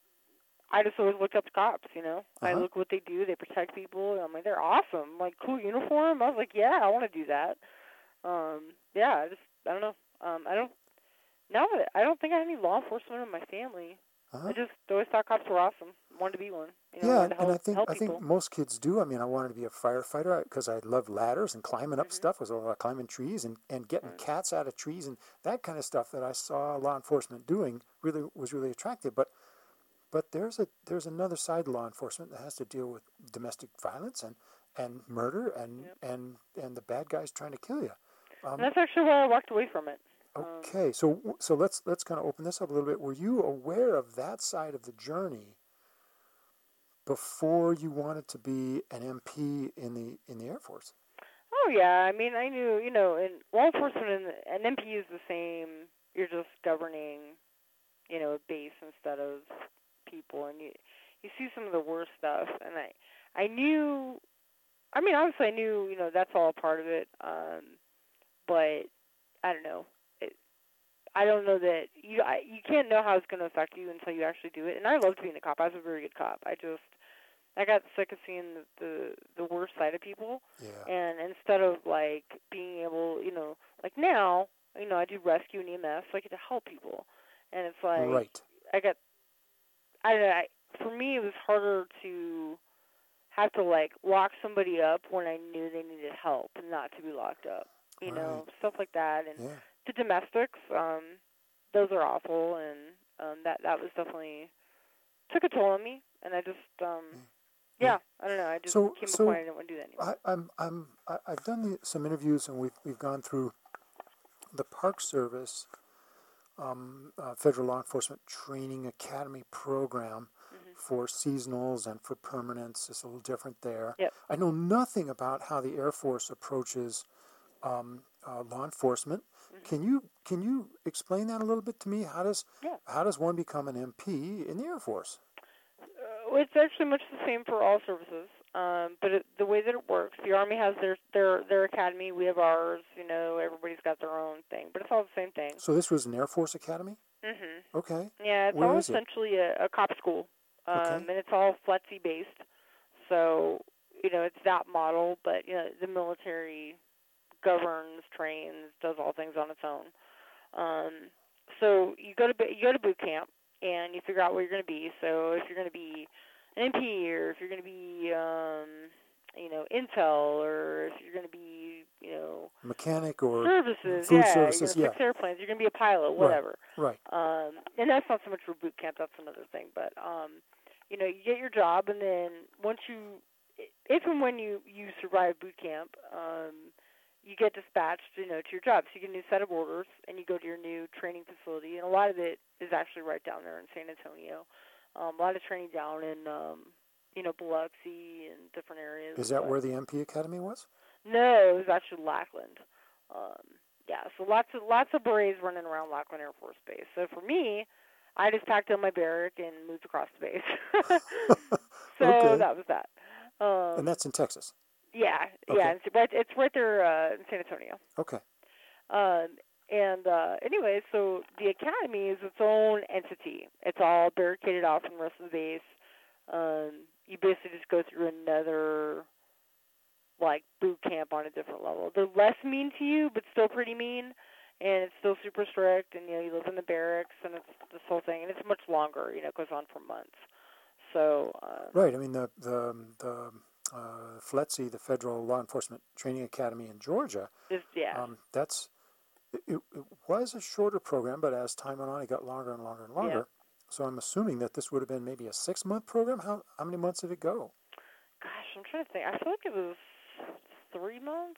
I just always looked up to cops, you know. Uh-huh. I look what they do. They protect people. I'm like, they're awesome. Like, cool uniform. I was like, yeah, I want to do that. Um, yeah, I just, I don't know. Um, I don't, now that, I don't think I have any law enforcement in my family. Uh-huh. I just always thought cops were awesome. Wanted to be one. You know, Yeah, wanted to help, and I think help I people. think most kids do. I mean, I wanted to be a firefighter because I loved ladders and climbing up Mhm. stuff. Was uh, climbing trees and, and getting Right. cats out of trees and that kind of stuff that I saw law enforcement doing really was really attractive. But but there's a there's another side to law enforcement that has to deal with domestic violence and, and murder and, Yep. and and the bad guys trying to kill you. Um, And that's actually why I walked away from it. okay, so so let's let's kind of open this up a little bit. Were you aware of that side of the journey before you wanted to be an M P in the in the Air Force? Oh yeah, I mean, I knew, you know, and law enforcement and an M P is the same. You're just governing, you know, a base instead of people, and you you see some of the worst stuff. And I I knew, I mean, obviously I knew, you know, that's all a part of it. Um, but I don't know. It, I don't know that you I, you can't know how it's going to affect you until you actually do it. And I loved being a cop. I was a very good cop. I just I got sick of seeing the, the the worst side of people, Yeah. and instead of like being able, you know, like now, you know, I do rescue and E M S, so I get to help people, and it's like Right. I got, I don't know, I, for me it was harder to have to like lock somebody up when I knew they needed help and not to be locked up, you Right. know, stuff like that, and Yeah. the domestics, um, those are awful, and um, that that was definitely took a toll on me, and I just um. Yeah. Yeah, I don't know. I just So, came to a so point I didn't want to do that anymore. I, I'm, I'm, I- I've done the, some interviews, and we've we've gone through the Park Service, um, uh, Federal Law Enforcement Training Academy program Mm-hmm. for seasonals and for permanents. It's a little different there. Yep. I know nothing about how the Air Force approaches um, uh, law enforcement. Mm-hmm. Can you can you explain that a little bit to me? How does Yeah. how does one become an M P in the Air Force? Uh, it's actually much the same for all services, um, but it, the way that it works, the Army has their their their academy. We have ours. You know, everybody's got their own thing, but it's all the same thing. So this was an Air Force Academy? Mm-hmm. Okay. Yeah, it's Where all is it? essentially a, a cop school, um, Okay. and it's all F L E T C based. So you know, it's that model, but you know, the military governs, trains, does all things on its own. Um, so you go to you go to boot camp and you figure out where you're going to be. So if you're going to be an M P, or if you're going to be, um, you know, intel, or if you're going to be, you know, Mechanic or services, food yeah, services, you're yeah. going to fix airplanes, you're going to be a pilot, whatever. Right. Um, and that's not so much for boot camp. That's another thing. But um, you know, you get your job, and then once you, if and when you you survive boot camp, um, you get dispatched, you know, to your job. So you get a new set of orders, and you go to your new training facility. And a lot of it is actually right down there in San Antonio. Um, a lot of training down in, um, you know, Biloxi and different areas. Is that but where the M P Academy was? No, it was actually Lackland. Um, yeah, so lots of lots of berets running around Lackland Air Force Base. So for me, I just packed up my barrack and moved across the base. so Okay. that was that. Um, And that's in Texas. yeah, Okay. yeah, it's right, it's right there uh, in San Antonio. Okay. Um, and uh, anyway, so the academy is its own entity. It's all barricaded off from the rest of the base. Um, you basically just go through another, like, boot camp on a different level. They're less mean to you, but still pretty mean, and it's still super strict, and, you know, you live in the barracks, and it's this whole thing, and it's much longer, you know, it goes on for months. So, uh, Right. I mean, the, the, the uh, F L E T C, the Federal Law Enforcement Training Academy in Georgia, just, yeah. um, that's, it, it was a shorter program, but as time went on, it got longer and longer and longer. Yeah. So I'm assuming that this would have been maybe a six-month program. How how many months did it go? Gosh, I'm trying to think. I feel like it was three months,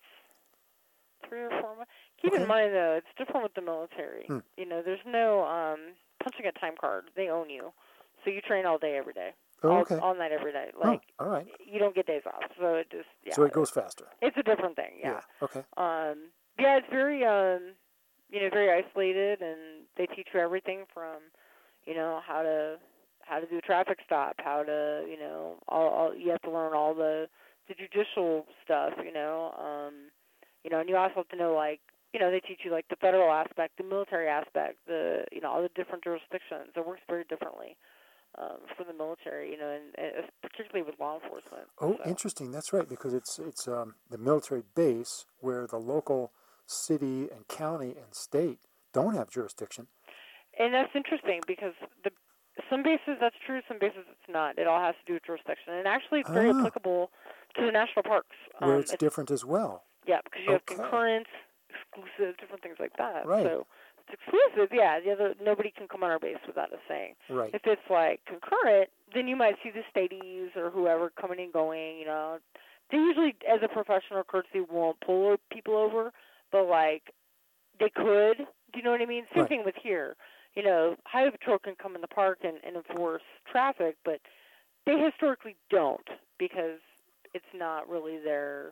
three or four months. Keep Okay. in mind, though, it's different with the military. Hmm. You know, there's no um, punching a time card. They own you. So you train all day, every day. Oh, all, okay. all night, every day. Oh, Like, all right. you don't get days off. So it just, yeah. So it goes faster. It's a different thing, yeah. Okay. Um, yeah, it's very, um, you know, very isolated, and they teach you everything from, you know, how to how to do a traffic stop, how to, you know, all, all you have to learn all the the judicial stuff, you know, um, you know, and you also have to know, like, you know, they teach you like the federal aspect, the military aspect, the, you know, all the different jurisdictions. It works very differently um, for the military, you know, and, and particularly with law enforcement. Oh, so. interesting. That's right, because it's it's um, the military base where the local city and county and state don't have jurisdiction. And that's interesting because the some bases that's true, some bases it's not. It all has to do with jurisdiction, and actually it's very Ah. applicable to the national parks. Where um, it's, different as well. Yeah, because you Okay. have concurrent, exclusive, different things like that. Right. So if it's exclusive, yeah, the other nobody can come on our base without us saying. Right. If it's like concurrent, then you might see the stateies or whoever coming and going. You know, they usually, as a professional courtesy, won't pull people over, but like they could. Do you know what I mean? Same Right. thing with here. You know, highway patrol can come in the park and, and enforce traffic, but they historically don't because it's not really their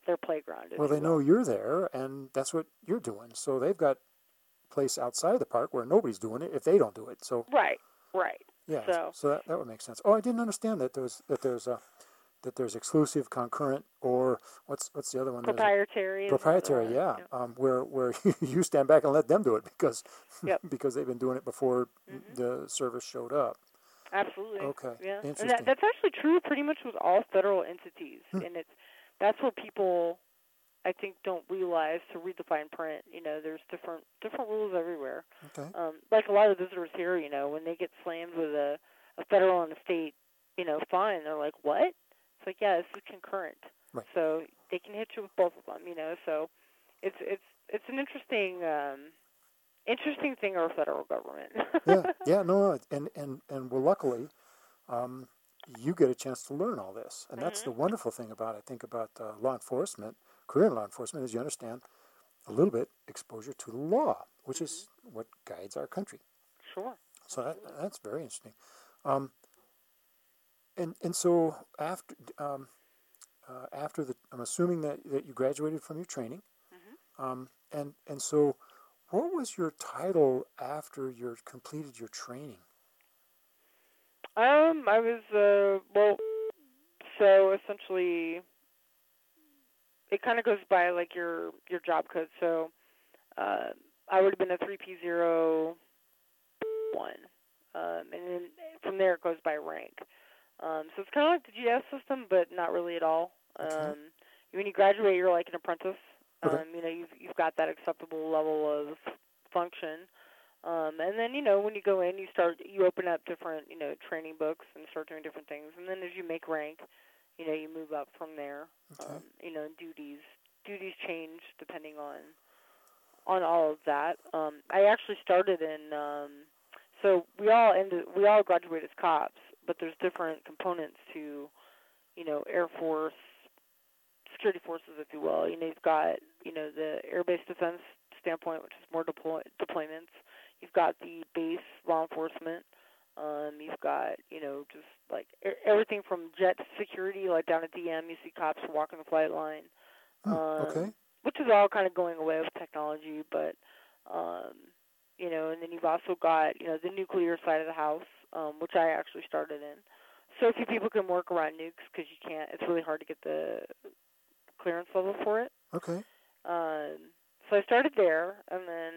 their playground. if Well, you they will. know you're there, and that's what you're doing. So they've got a place outside the park where nobody's doing it if they don't do it. So Right, right. yeah, So so that, that would make sense. Oh, I didn't understand that there's that there's a that there's exclusive, concurrent, or what's what's the other one? There's a- proprietary. is, proprietary, uh, yeah. Yep. Um, where where you stand back and let them do it because Yep. because they've been doing it before Mhm. the service showed up. Absolutely. Okay, Yeah. And interesting. that, that's actually true pretty much with all federal entities, Hmm. and it's that's what people I think don't realize to read the fine print. You know, there's different different rules everywhere. Okay. Um, like a lot of visitors here, you know, when they get slammed with a, a federal and a state, you know, fine, they're like, what? It's like, yeah, this is concurrent. Right. So they can hit you with both of them, you know. So it's it's it's an interesting um, interesting thing, our federal government. yeah, yeah, no, no, and and and well, luckily, um, you get a chance to learn all this, and that's the Mhm. wonderful thing about I think about uh, law enforcement, career in law enforcement, is you understand a little bit exposure to the law, which is what guides our country. Sure. So that that's very interesting. Um, and and so after um, uh, after the, I'm assuming that, that you graduated from your training, Mhm. um, and and so what was your title after you completed your training? Um, I was uh well, so essentially, it kind of goes by like your your job code. So, uh, I would have been a three P zero one, um, and then from there it goes by rank. Um, so it's kind of like the G S system, but not really at all. Okay. Um, when you graduate, you're like an apprentice. Um, Okay. you know, you've you've got that acceptable level of function. Um, and then, you know, when you go in, you start, you open up different, you know, training books and start doing different things. And then as you make rank, you know, you move up from there. Okay. Um, you know, duties, duties change depending on, on all of that. Um, I actually started in, um, so we all ended, we all graduate as cops, but there's different components to, you know, Air Force, security forces, if you will. You know, you've got, you know, the air-based defense standpoint, which is more deploy, deployments. You've got the base law enforcement. Um, you've got, you know, just like er- everything from jet security, like down at D M, you see cops walking the flight line. Hmm, Um, okay. Which is all kind of going away with technology, but, um, you know, and then you've also got, you know, the nuclear side of the house, um, which I actually started in. So few people can work around nukes because you can't, it's really hard to get the clearance level for it. Okay. Um, so I started there, and then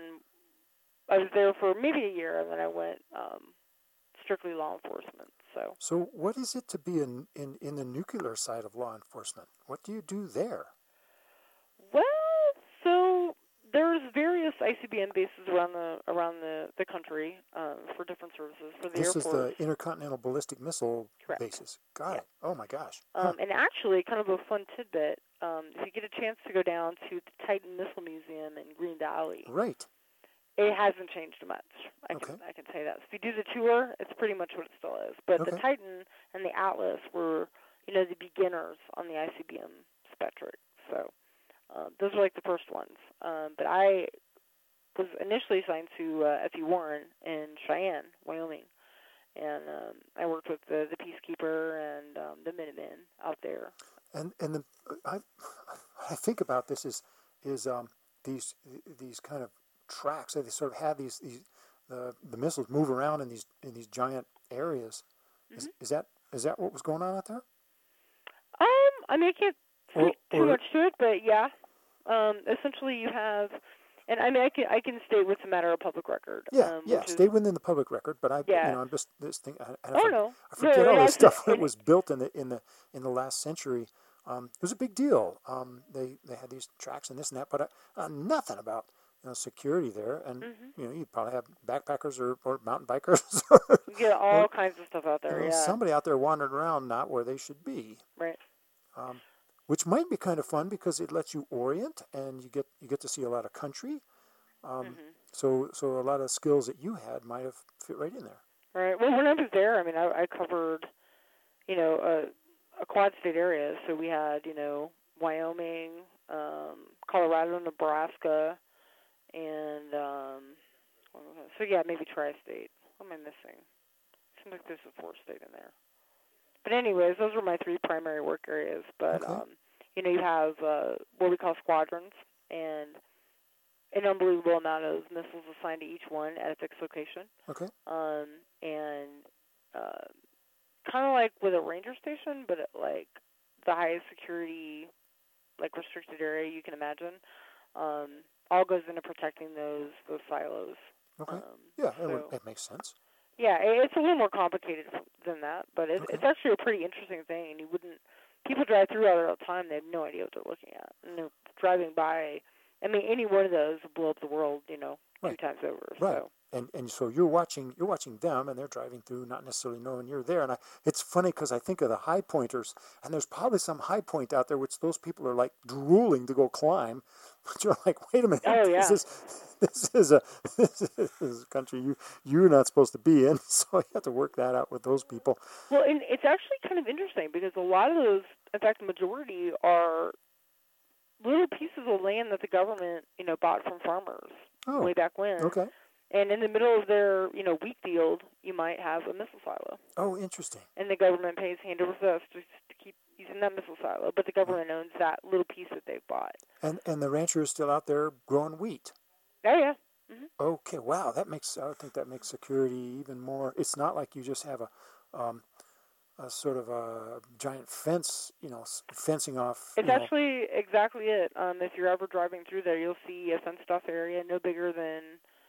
I was there for maybe a year, and then I went um, strictly law enforcement. So, So what is it to be in, in, in the nuclear side of law enforcement? What do you do there? well, so there's various I C B M bases around the around the the country um, for different services for the This Air is Force. the intercontinental ballistic missile Correct. bases. Got Yeah. it. Oh my gosh. Um, Huh. and actually, kind of a fun tidbit, um, if you get a chance to go down to the Titan Missile Museum in Green Valley, Right. it hasn't changed much. I can Okay. I can say that. So if you do the tour, it's pretty much what it still is. But Okay. the Titan and the Atlas were, you know, the beginners on the I C B M spectrum. So um, those were like the first ones. Um, but I was initially assigned to uh, F E Warren in Cheyenne, Wyoming, and um, I worked with the, the Peacekeeper and um, the Minutemen out there. And and the I I think about this is is um these these kind of tracks. They sort of have these these the the missiles move around in these in these giant areas. Is Mm-hmm. is that is that what was going on out there? Um, I mean, I can't Or- speak too or- much to it, but yeah. Um, essentially, you have, and I mean, I can I can state what's a matter of public record. Yeah, um, yeah. which is, Stay within the public record, but I Yeah. you know I'm just this thing. I, I, Oh for- no, I forget no, all it this actually- stuff that it- was built in the in the in the last century. Um, it was a big deal. Um, they they had these tracks and this and that, but uh, uh, nothing about you know, security there. And Mhm. you know you'd probably have backpackers or, or mountain bikers. You get all kinds of stuff out You there. know, Yeah, somebody out there wandering around not where they should be, right. um, which might be kind of fun because it lets you orient and you get you get to see a lot of country. Um, Mhm. So so a lot of skills that you had might have fit right in there. Right. Well, when I was there, I mean, I, I covered, you know, a, a quad state area. So we had, you know, Wyoming, um, Colorado, Nebraska, and um, what was that? So yeah, maybe tri-state. What am I missing? Seems like there's a fourth state in there. But anyways, those were my three primary work areas. But Okay. um, you know, you have uh, what we call squadrons, and an unbelievable amount of missiles assigned to each one at a fixed location. Okay. Um, and uh, kind of like with a ranger station, but at, like the highest security, like restricted area you can imagine. Um, all goes into protecting those those silos. Okay. Um, yeah, so, it, would, it makes sense. Yeah, it, it's a little more complicated than that, but it, Okay. it's actually a pretty interesting thing. And you wouldn't people drive through all the time; they have no idea what they're looking at, and they're driving by. I mean, any one of those will blow up the world, you know, Right. two times over. Right. So. And and so you're watching you're watching them, and they're driving through, not necessarily knowing you're there. And I, it's funny because I think of the high pointers, and there's probably some high point out there which those people are like drooling to go climb. But you're like, wait a minute, Oh, yeah. this is this is a this is a country you you're not supposed to be in. So you have to work that out with those people. Well, and it's actually kind of interesting because a lot of those, in fact, the majority are little pieces of land that the government, you know, bought from farmers Oh, way back when. okay. And in the middle of their, you know, wheat field, you might have a missile silo. Oh, interesting. And the government pays hand over fist to, to keep using that missile silo, but the government owns that little piece that they've bought. And and the rancher is still out there growing wheat. Oh, yeah. Mm-hmm. Okay, wow, that makes I would think that makes security even more. It's not like you just have a um, a sort of a giant fence, you know, s- fencing off. It's you know. actually exactly it. Um, if you're ever driving through there, you'll see a fenced-off area no bigger than,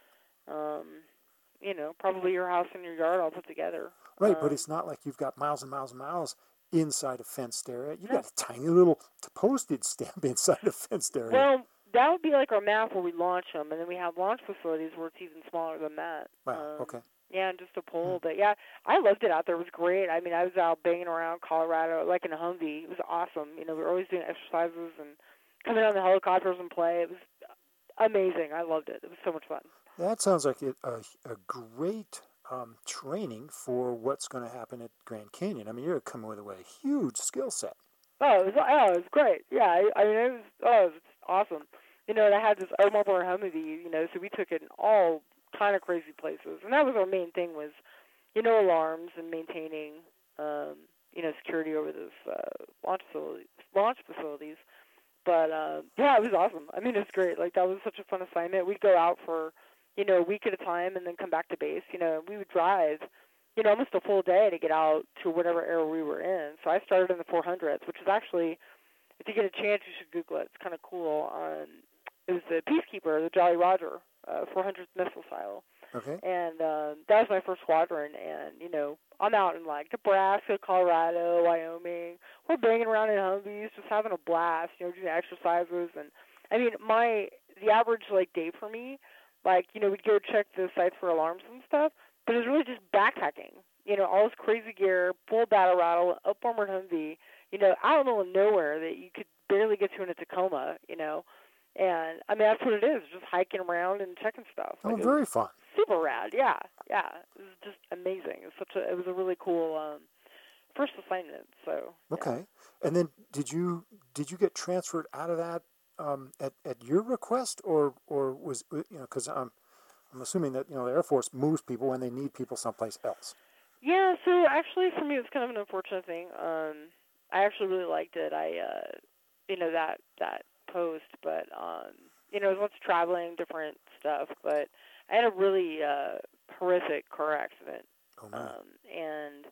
um, you know, probably your house and your yard all put together. Right, um, but it's not like you've got miles and miles and miles inside a fenced area. You've No. got a tiny little postage stamp inside a fenced area. Well, that would be like our map where we launch them, and then we have launch facilities where it's even smaller than that. Wow, Um, okay. Yeah, and just a pole. But yeah, I loved it out there. It was great. I mean, I was out banging around Colorado like in a Humvee. It was awesome. You know, we were always doing exercises and coming on the helicopters and play. It was amazing. I loved it. It was so much fun. That sounds like a, a, a great um, training for what's going to happen at Grand Canyon. I mean, you're coming with a huge skill set. Oh, it was, oh, it was great. Yeah, I, I mean, it was, oh, it was awesome. You know, and I had this Omar Humvee, you know, so we took it in all kind of crazy places. And that was our main thing was, you know, alarms and maintaining, um, you know, security over those uh, launch facilities. Launch facilities. But, uh, yeah, it was awesome. I mean, it was great. Like, that was such a fun assignment. We'd go out for, you know, a week at a time and then come back to base. You know, we would drive, you know, almost a full day to get out to whatever area we were in. So I started in the four hundreds, which is actually, if you get a chance, you should Google it. It's kind of cool. Um, it was the Peacekeeper, the Jolly Roger, uh, four hundredth missile silo. Okay. And um, that was my first squadron. And, you know, I'm out in, like, Nebraska, Colorado, Wyoming. We're banging around in Humvees, just having a blast, you know, doing exercises. And, I mean, my, the average, like, day for me, like, you know, we'd go check the sites for alarms and stuff, but it was really just backpacking. You know, all this crazy gear, full battle rattle, up armored Humvee, you know, out in the middle of nowhere that you could barely get to in a Tacoma, you know. And, I mean, that's what it is, just hiking around and checking stuff. Oh, Like, it very was fun. super rad, yeah, yeah. It was just amazing. It was such a, it was a really cool um, first assignment, so. Yeah. Okay. And then did you did you get transferred out of that um, at, at your request, or or was, you know, because I'm, I'm assuming that, you know, the Air Force moves people when they need people someplace else. Yeah, so actually for me it was kind of an unfortunate thing. Um, I actually really liked it. I, uh, you know, that that post, but, um, you know, it was lots of traveling, different stuff, but I had a really uh, horrific car accident. Oh, no. Um, and,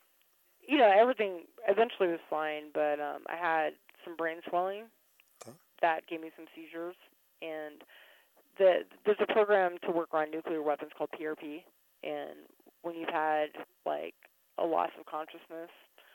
you know, everything eventually was fine, but um, I had some brain swelling. Okay. That gave me some seizures. And the, there's a program to work on nuclear weapons called P R P. And when you've had, like, a loss of consciousness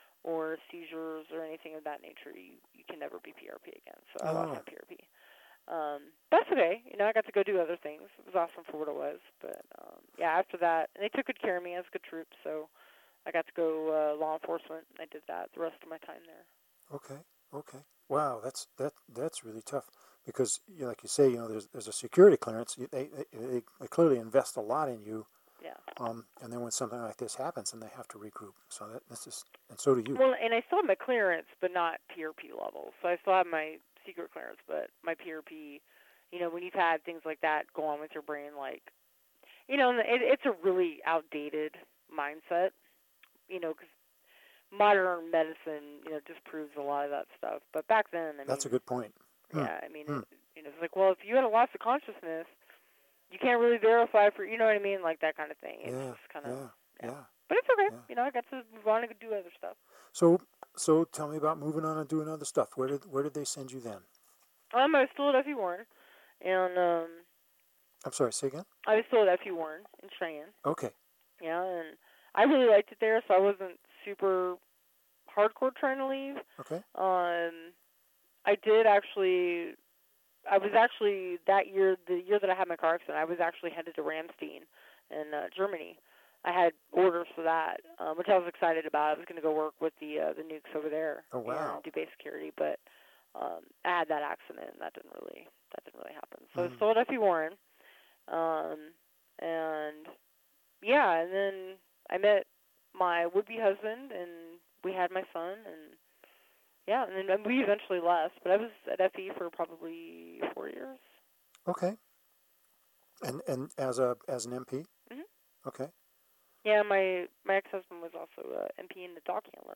or seizures or anything of that nature, you, you can never be P R P again. So I Oh. lost my P R P. Um, that's okay. You know, I got to go do other things. It was awesome for what it was. But, um, yeah, after that, and they took good care of me. I was a good troop, so I got to go uh, law enforcement, and I did that the rest of my time there. Okay. Okay. Wow, that's that that's really tough because, you know, like you say, you know, there's there's a security clearance. You- They they, they they clearly invest a lot in you. Yeah. Um, and then when something like this happens, then they have to regroup. So that this is, and so do you. Well, and I still have my clearance, but not P R P level. So I still have my secret clearance, but my P R P, you know, when you've had things like that go on with your brain, like, you know, it, it's a really outdated mindset, you know, because modern medicine, you know, disproves a lot of that stuff. But back then, I mean, That's a good point. yeah, I mean, Hmm. it, you know, it's like, well, if you had a loss of consciousness, you can't really verify for, you know what I mean, like that kind of thing. It's Yeah, just kind of, yeah, yeah. yeah. But it's okay. Yeah. You know, I got to move on and do other stuff. So, so tell me about moving on and doing other stuff. Where did where did they send you then? Um, I was still at F E Warren, and um, I'm sorry, say again? I was still at F E Warren in Cheyenne. Okay. Yeah, and I really liked it there, so I wasn't super hardcore trying to leave. Okay. Um, I did actually. I was actually that year, the year that I had my car accident, I was actually headed to Ramstein in uh, Germany. I had orders for that, um, which I was excited about. I was going to go work with the uh, the nukes over there Oh, wow. and do base security, but um, I had that accident, and that didn't really that didn't really happen. So Mm. I was still at F E Warren, um, and yeah, and then I met my would-be husband, and we had my son, and yeah, and then we eventually left. But I was at F E for probably four years. Okay. And and as a as an M P? Mhm. Okay. Yeah, my my ex-husband was also a M P and a dog handler.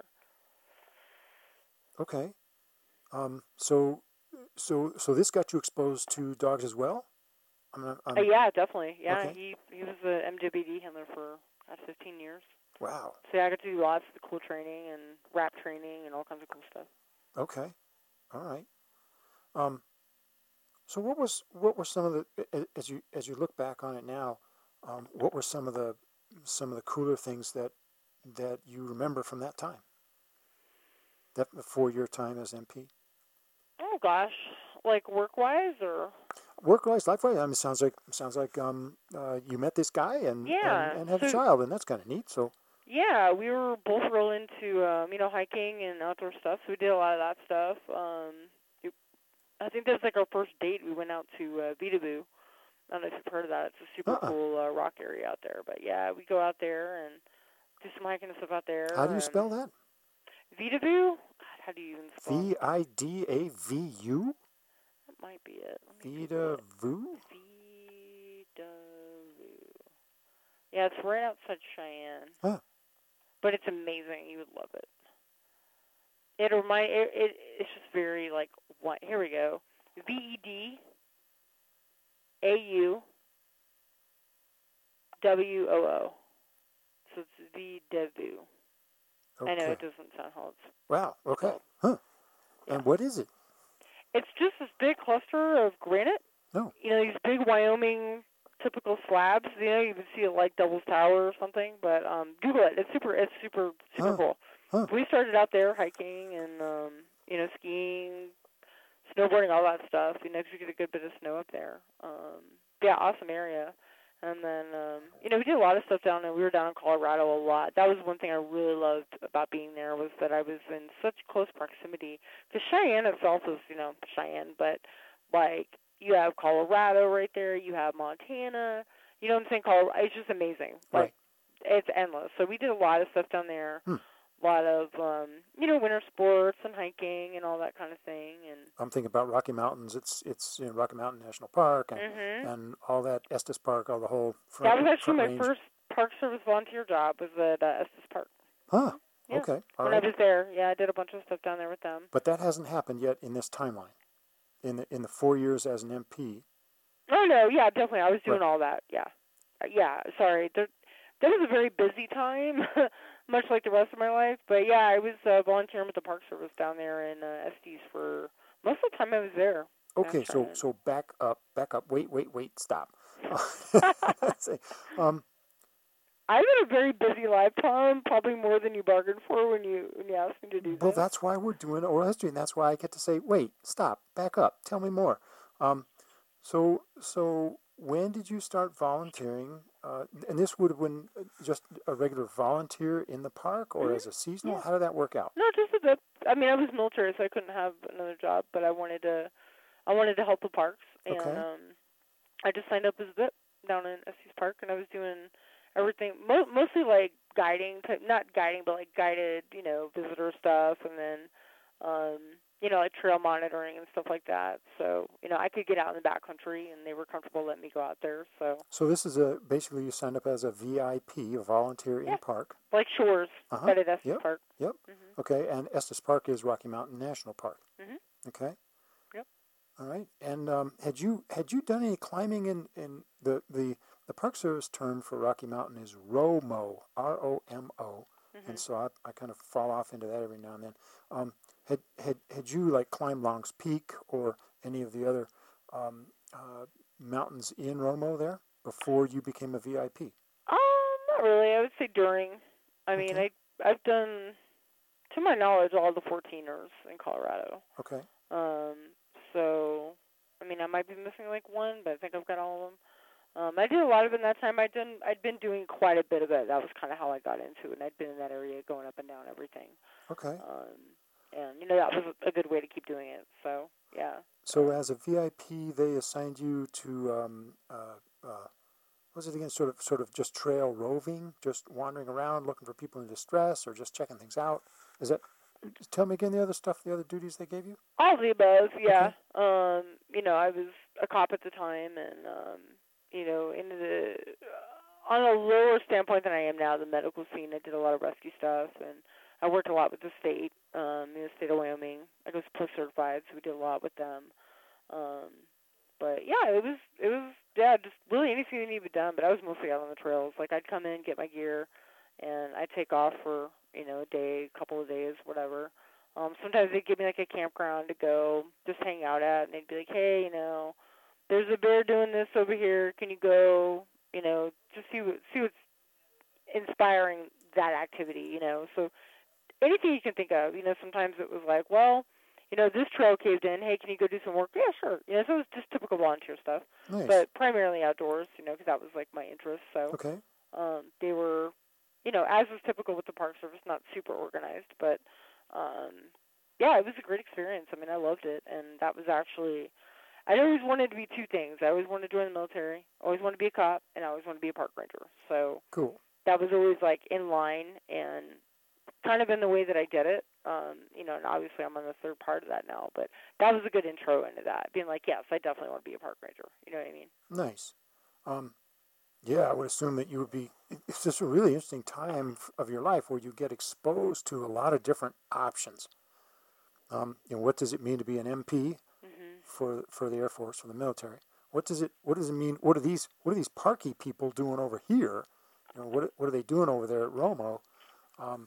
Okay. Um. So, so so this got you exposed to dogs as well? I'm not, I'm, Uh, yeah, definitely. Yeah, Okay. he he was a M W D handler for uh, fifteen years. Wow. So yeah, I got to do lots of cool training and rap training and all kinds of cool stuff. Okay. All right. Um. So what was what were some of the as you as you look back on it now, um, what were some of the some of the cooler things that that you remember from that time? That four year time as M P. Oh gosh, like work-wise or Work wise, life wise. I mean, it sounds like sounds like um uh, you met this guy and Yeah, and, and have so- a child, and that's kind of neat. So yeah, we were both real into um, you know hiking and outdoor stuff, so we did a lot of that stuff. Um, it, I think that was like our first date. We went out to uh, Vidaboo. I don't know if you've heard of that. It's a super Uh-uh. cool uh, rock area out there. But yeah, we go out there and do some hiking and stuff out there. how do you and spell that? Vidaboo? God, how do you even spell V it? I D A V U. That might be it. Let me Google Vida it. Vu. Vidaboo. Yeah, it's right outside Cheyenne. Huh. But it's amazing. You would love it. It remind it, it it's just very like what? Here we go. V E D A U W O O. So it's Vidaboo. Okay. I know it doesn't sound how it's. Wow. Okay. spelled. Huh. Yeah. And what is it? It's just this big cluster of granite. No. You know, these big Wyoming typical slabs. You know, you would see it like Devil's Tower or something. But um, Google it. It's super. It's super super Huh. cool. Huh. We started out there hiking and um, you know skiing, snowboarding, all that stuff. You know, 'cause you get a good bit of snow up there. Um, yeah, awesome area. And then um, you know we did a lot of stuff down there. We were down in Colorado a lot. That was one thing I really loved about being there was that I was in such close proximity. Because Cheyenne itself is you know Cheyenne, but like you have Colorado right there. You have Montana. You know what I'm saying? Colorado. It's just amazing. Like Right. it's endless. So we did a lot of stuff down there. Hmm. A lot of um, you know winter sports and hiking and all that kind of thing. And I'm thinking about Rocky Mountains. It's it's you know, Rocky Mountain National Park and mhm. and all that Estes Park, all the whole front. That was actually front my range. first Park Service volunteer job. Was at uh, Estes Park. Huh. Yeah. Okay. All when right. I was there, yeah, I did a bunch of stuff down there with them. But that hasn't happened yet in this timeline. In the in the four years as an M P. Oh no, yeah, definitely. I was doing Right. all that. Yeah, Uh, yeah. Sorry, there, that was a very busy time, much like the rest of my life. But yeah, I was uh, volunteering with the Park Service down there in uh, Estes for most of the time I was there. Okay. That's So right. so back up, back up. Wait, wait, wait. Stop. Let's see. um. I had a very busy life, Tom. Probably more than you bargained for when you when you asked me to do Well, this. that's why we're doing oral history, and that's why I get to say, wait, stop, back up, tell me more. Um, so, so when did you start volunteering? Uh, and this would have been just a regular volunteer in the park, or Mhm. as a seasonal? Yeah. How did that work out? No, just a bit. I mean, I was military, so I couldn't have another job, but I wanted to. I wanted to help the parks, and Okay. um, I just signed up as a V I P down in Estes Park, and I was doing everything, mo- mostly like guiding, type, not guiding, but like guided, you know, visitor stuff, and then, um, you know, like trail monitoring and stuff like that. So, you know, I could get out in the backcountry, and they were comfortable letting me go out there. So, So this is a basically you signed up as a V I P, a volunteer yeah, in park. like Shores, Uh-huh. right at Estes Yep. Park. Yep. Mm-hmm. Okay, and Estes Park is Rocky Mountain National Park. Mm-hmm. Okay. Yep. All right. And um, had you had you done any climbing in, in the, the the Park Service term for Rocky Mountain is ROMO, R O M O, Mm-hmm. and so I, I kind of fall off into that every now and then. Um, had had had you like climbed Long's Peak or any of the other um, uh, mountains in Romo there before you became a V I P? Um, not really. I would say during. I mean, Okay. I I've done, to my knowledge, all the fourteeners in Colorado. Okay. Um, so, I mean, I might be missing like one, but I think I've got all of them. Um, I did a lot of it in that time. I'd done, I'd been doing quite a bit of it. That was kind of how I got into it. And I'd been in that area, going up and down everything. Okay. Um, and you know that was a good way to keep doing it. So yeah. So as a V I P, they assigned you to um, uh, uh, what was it again? Sort of, sort of just trail roving, just wandering around looking for people in distress, or just checking things out. Is that? Tell me again the other stuff, the other duties they gave you. All of the above, yeah. Okay. Um, you know, I was a cop at the time, and um, you know, in the uh, on a lower standpoint than I am now, the medical scene. I did a lot of rescue stuff, and I worked a lot with the state, um, in the state of Wyoming. I was post certified, so we did a lot with them. Um, but yeah, it was it was yeah, just really anything that needed to be done. But I was mostly out on the trails. Like I'd come in, get my gear, and I'd take off for you know a day, a couple of days, whatever. Um, sometimes they'd give me like a campground to go just hang out at, and they'd be like, hey, you know, there's a bear doing this over here. Can you go? You know, just see what see what's inspiring that activity. You know, so anything you can think of. You know, sometimes it was like, well, you know, this trail caved in. Hey, can you go do some work? Yeah, sure. You know, so it was just typical volunteer stuff, Nice. but primarily outdoors. You know, because that was like my interest. So Okay. um, they were, you know, as is typical with the Park Service, not super organized, but um, yeah, it was a great experience. I mean, I loved it, and that was actually, I always wanted to be two things. I always wanted to join the military, always wanted to be a cop, and I always wanted to be a park ranger. So Cool. that was always like in line and kind of in the way that I did it. Um, you know, and obviously I'm on the third part of that now, but that was a good intro into that, being like, yes, I definitely want to be a park ranger. You know what I mean? Nice. Um, yeah, I would assume that you would be. It's just a really interesting time of your life where you get exposed to a lot of different options. Um, you know, what does it mean to be an M P Mm-hmm. for for the Air Force, for the military? What does it What does it mean? What are these What are these parky people doing over here? You know, what what are they doing over there at Romo? Um,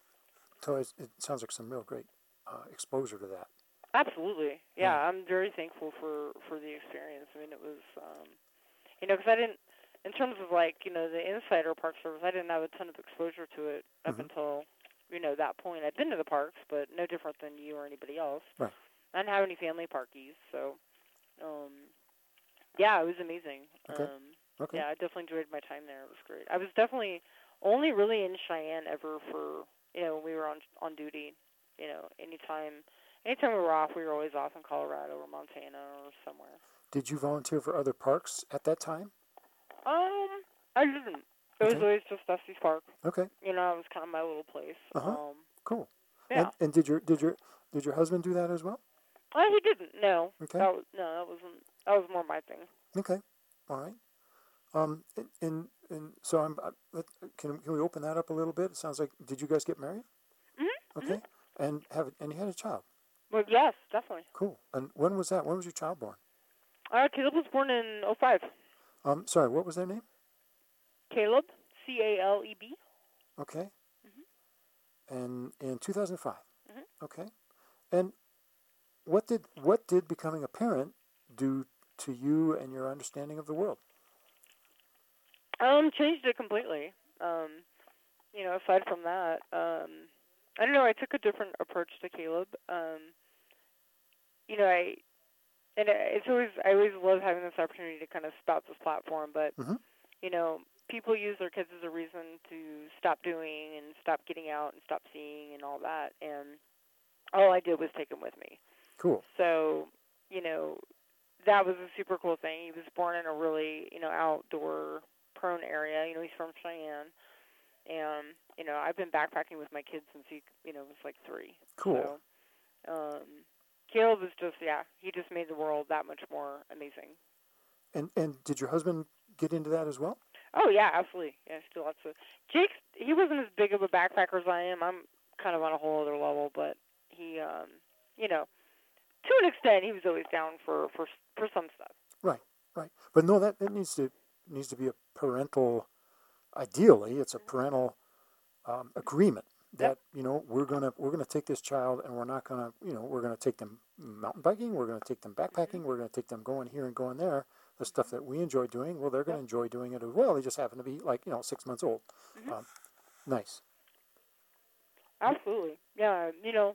so it, it sounds like some real great uh, exposure to that. Absolutely. Yeah, Yeah. I'm very thankful for, for the experience. I mean, it was, um, you know, because I didn't, in terms of like, you know, the insider Park Service, I didn't have a ton of exposure to it up Mhm. until, you know, that point. I'd been to the parks, but no different than you or anybody else. Right. I didn't have any family parkies, so, um, yeah, it was amazing. Okay. Um, Okay. yeah, I definitely enjoyed my time there. It was great. I was definitely only really in Cheyenne ever for, you know, when we were on on duty. You know, anytime anytime we were off, we were always off in Colorado or Montana or somewhere. Did you volunteer for other parks at that time? Um, I didn't. It was Okay. always just Estes Park. Okay. You know, it was kind of my little place. Uh-huh. Um, Cool. yeah. And, and did your did your did your husband do that as well? Oh, he didn't. No. Okay. That was, no, that wasn't. That was more my thing. Okay. All right. Um. And and, and so I'm. I, let- can can we open that up a little bit? It sounds like. Did you guys get married? Mm-hmm. Okay. And have and you had a child. Well, yes, definitely. Cool. And when was that? When was your child born? Uh, Caleb was born in oh five. Um. Sorry. What was their name? Caleb, C A L E B. Okay. Mm-hmm. And in two thousand five. Mm-hmm. Okay. And what did what did becoming a parent do to you and your understanding of the world? Um, changed it completely. Um, you know, aside from that, um, I don't know. I took a different approach to Caleb. Um, you know, I and it's always I always love having this opportunity to kind of spout this platform, but Mm-hmm. you know, people use their kids as a reason to stop doing and stop getting out and stop seeing and all that. And all I did was take him with me. Cool. So, you know, that was a super cool thing. He was born in a really, you know, outdoor prone area. You know, he's from Cheyenne. And, you know, I've been backpacking with my kids since he, you know, was like three. Cool. So, Um, Caleb is just, yeah, he just made the world that much more amazing. And and did your husband get into that as well? Oh, yeah, absolutely. Yeah, still lots of... Jake's, he wasn't as big of a backpacker as I am. I'm kind of on a whole other level, but he, um, you know, to an extent, he was always down for, for, for some stuff. Right, right. But no, that, that needs to needs to be a parental, ideally, it's a parental um, agreement that, Yep. you know, we're gonna we're gonna take this child and we're not gonna, you know, we're gonna take them mountain biking, we're gonna take them backpacking, Mm-hmm. we're gonna take them going here and going there. The stuff that we enjoy doing, well, they're gonna Yep. enjoy doing it as well. They just happen to be like, you know, six months old. Mm-hmm. Um, nice. Absolutely. Yeah, you know,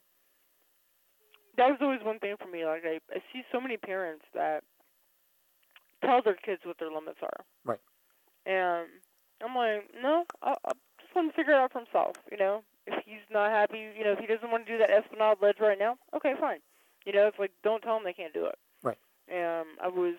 that was always one thing for me. Like, I, I see so many parents that tell their kids what their limits are. Right. And I'm like, no, I'll, I'll just let him figure it out for himself, you know? If he's not happy, you know, if he doesn't want to do that Esplanade ledge right now, okay, fine. You know, it's like, don't tell them they can't do it. Right. And I was,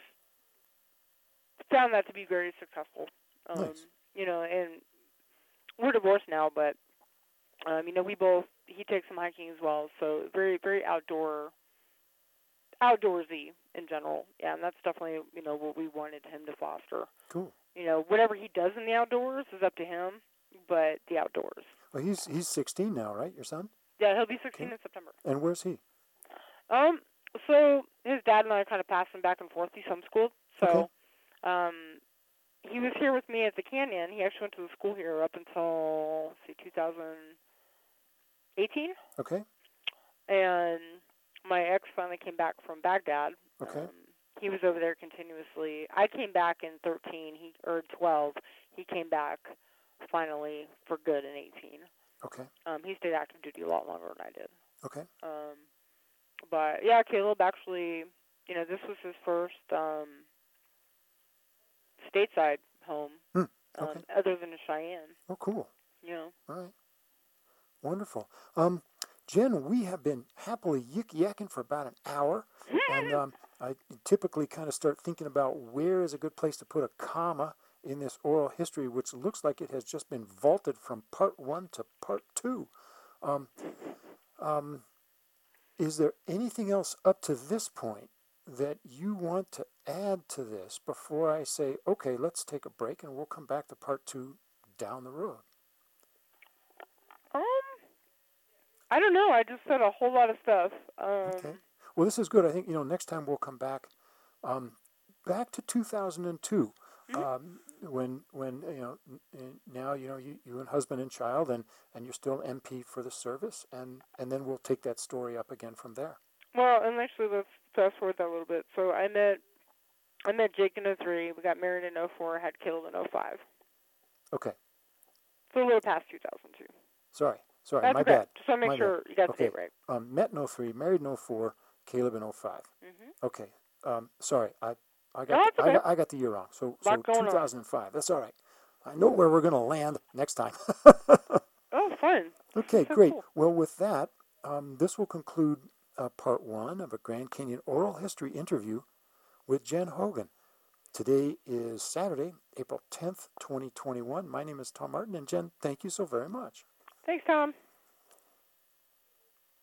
found that to be very successful. Um, Nice. You know, and we're divorced now, but, um, you know, we both, he takes some hiking as well, so very, very outdoor, outdoorsy in general. Yeah, and that's definitely, you know, what we wanted him to foster. Cool. You know, whatever he does in the outdoors is up to him, but the outdoors. Well, he's he's sixteen now, right? Your son? Yeah, he'll be sixteen Okay. in September. And where's he? Um, so his dad and I kind of passed him back and forth. He's homeschooled, so Okay. um, he was here with me at the Canyon. He actually went to the school here up until let's see, two thousand eighteen, Okay. and my ex finally came back from Baghdad. Okay. Um, he was over there continuously. I came back in thirteen, he or twelve. He came back finally for good in eighteen. Okay. Um, he stayed active duty a lot longer than I did. Okay. Um, but yeah, Caleb actually, you know, this was his first um, stateside home, Hmm. um, Okay. other than Cheyenne. Oh, cool. You know. All right. Wonderful. Um, Jen, we have been happily yik-yakking for about an hour, and um, I typically kind of start thinking about where is a good place to put a comma in this oral history, which looks like it has just been vaulted from part one to part two. Um, um, is there anything else up to this point that you want to add to this before I say, okay, let's take a break and we'll come back to part two down the road? Um, I don't know. I just said a whole lot of stuff. Um, Okay. Well, this is good. I think, you know, next time we'll come back, um, back to two thousand two, Mhm. um, when, when, you know, n- n- now, you know, you, you and husband and child, and, and you're still M P for the service, and, and then we'll take that story up again from there. Well, and actually, let's fast forward that a little bit. So I met, I met Jake in oh three. We got married in oh four. Had Caleb in oh five. Okay. So a little past two thousand two. Sorry. Sorry. That's My okay. bad. Just want to My make bad. sure you got the Okay. date right. Um, met in oh three, married in oh four, Caleb in oh five. Mm-hmm. Okay. Um, sorry. I, I got, No, it's the, okay. I got, I got the year wrong. So, so Lot going on. two thousand five. That's all right. I know where we're going to land next time. Oh, fun. Okay, So great. cool. Well, with that, um, this will conclude uh, part one of a Grand Canyon oral history interview with Jen Hogan. Today is Saturday, April tenth, twenty twenty-one. My name is Tom Martin, and Jen, thank you so very much. Thanks, Tom.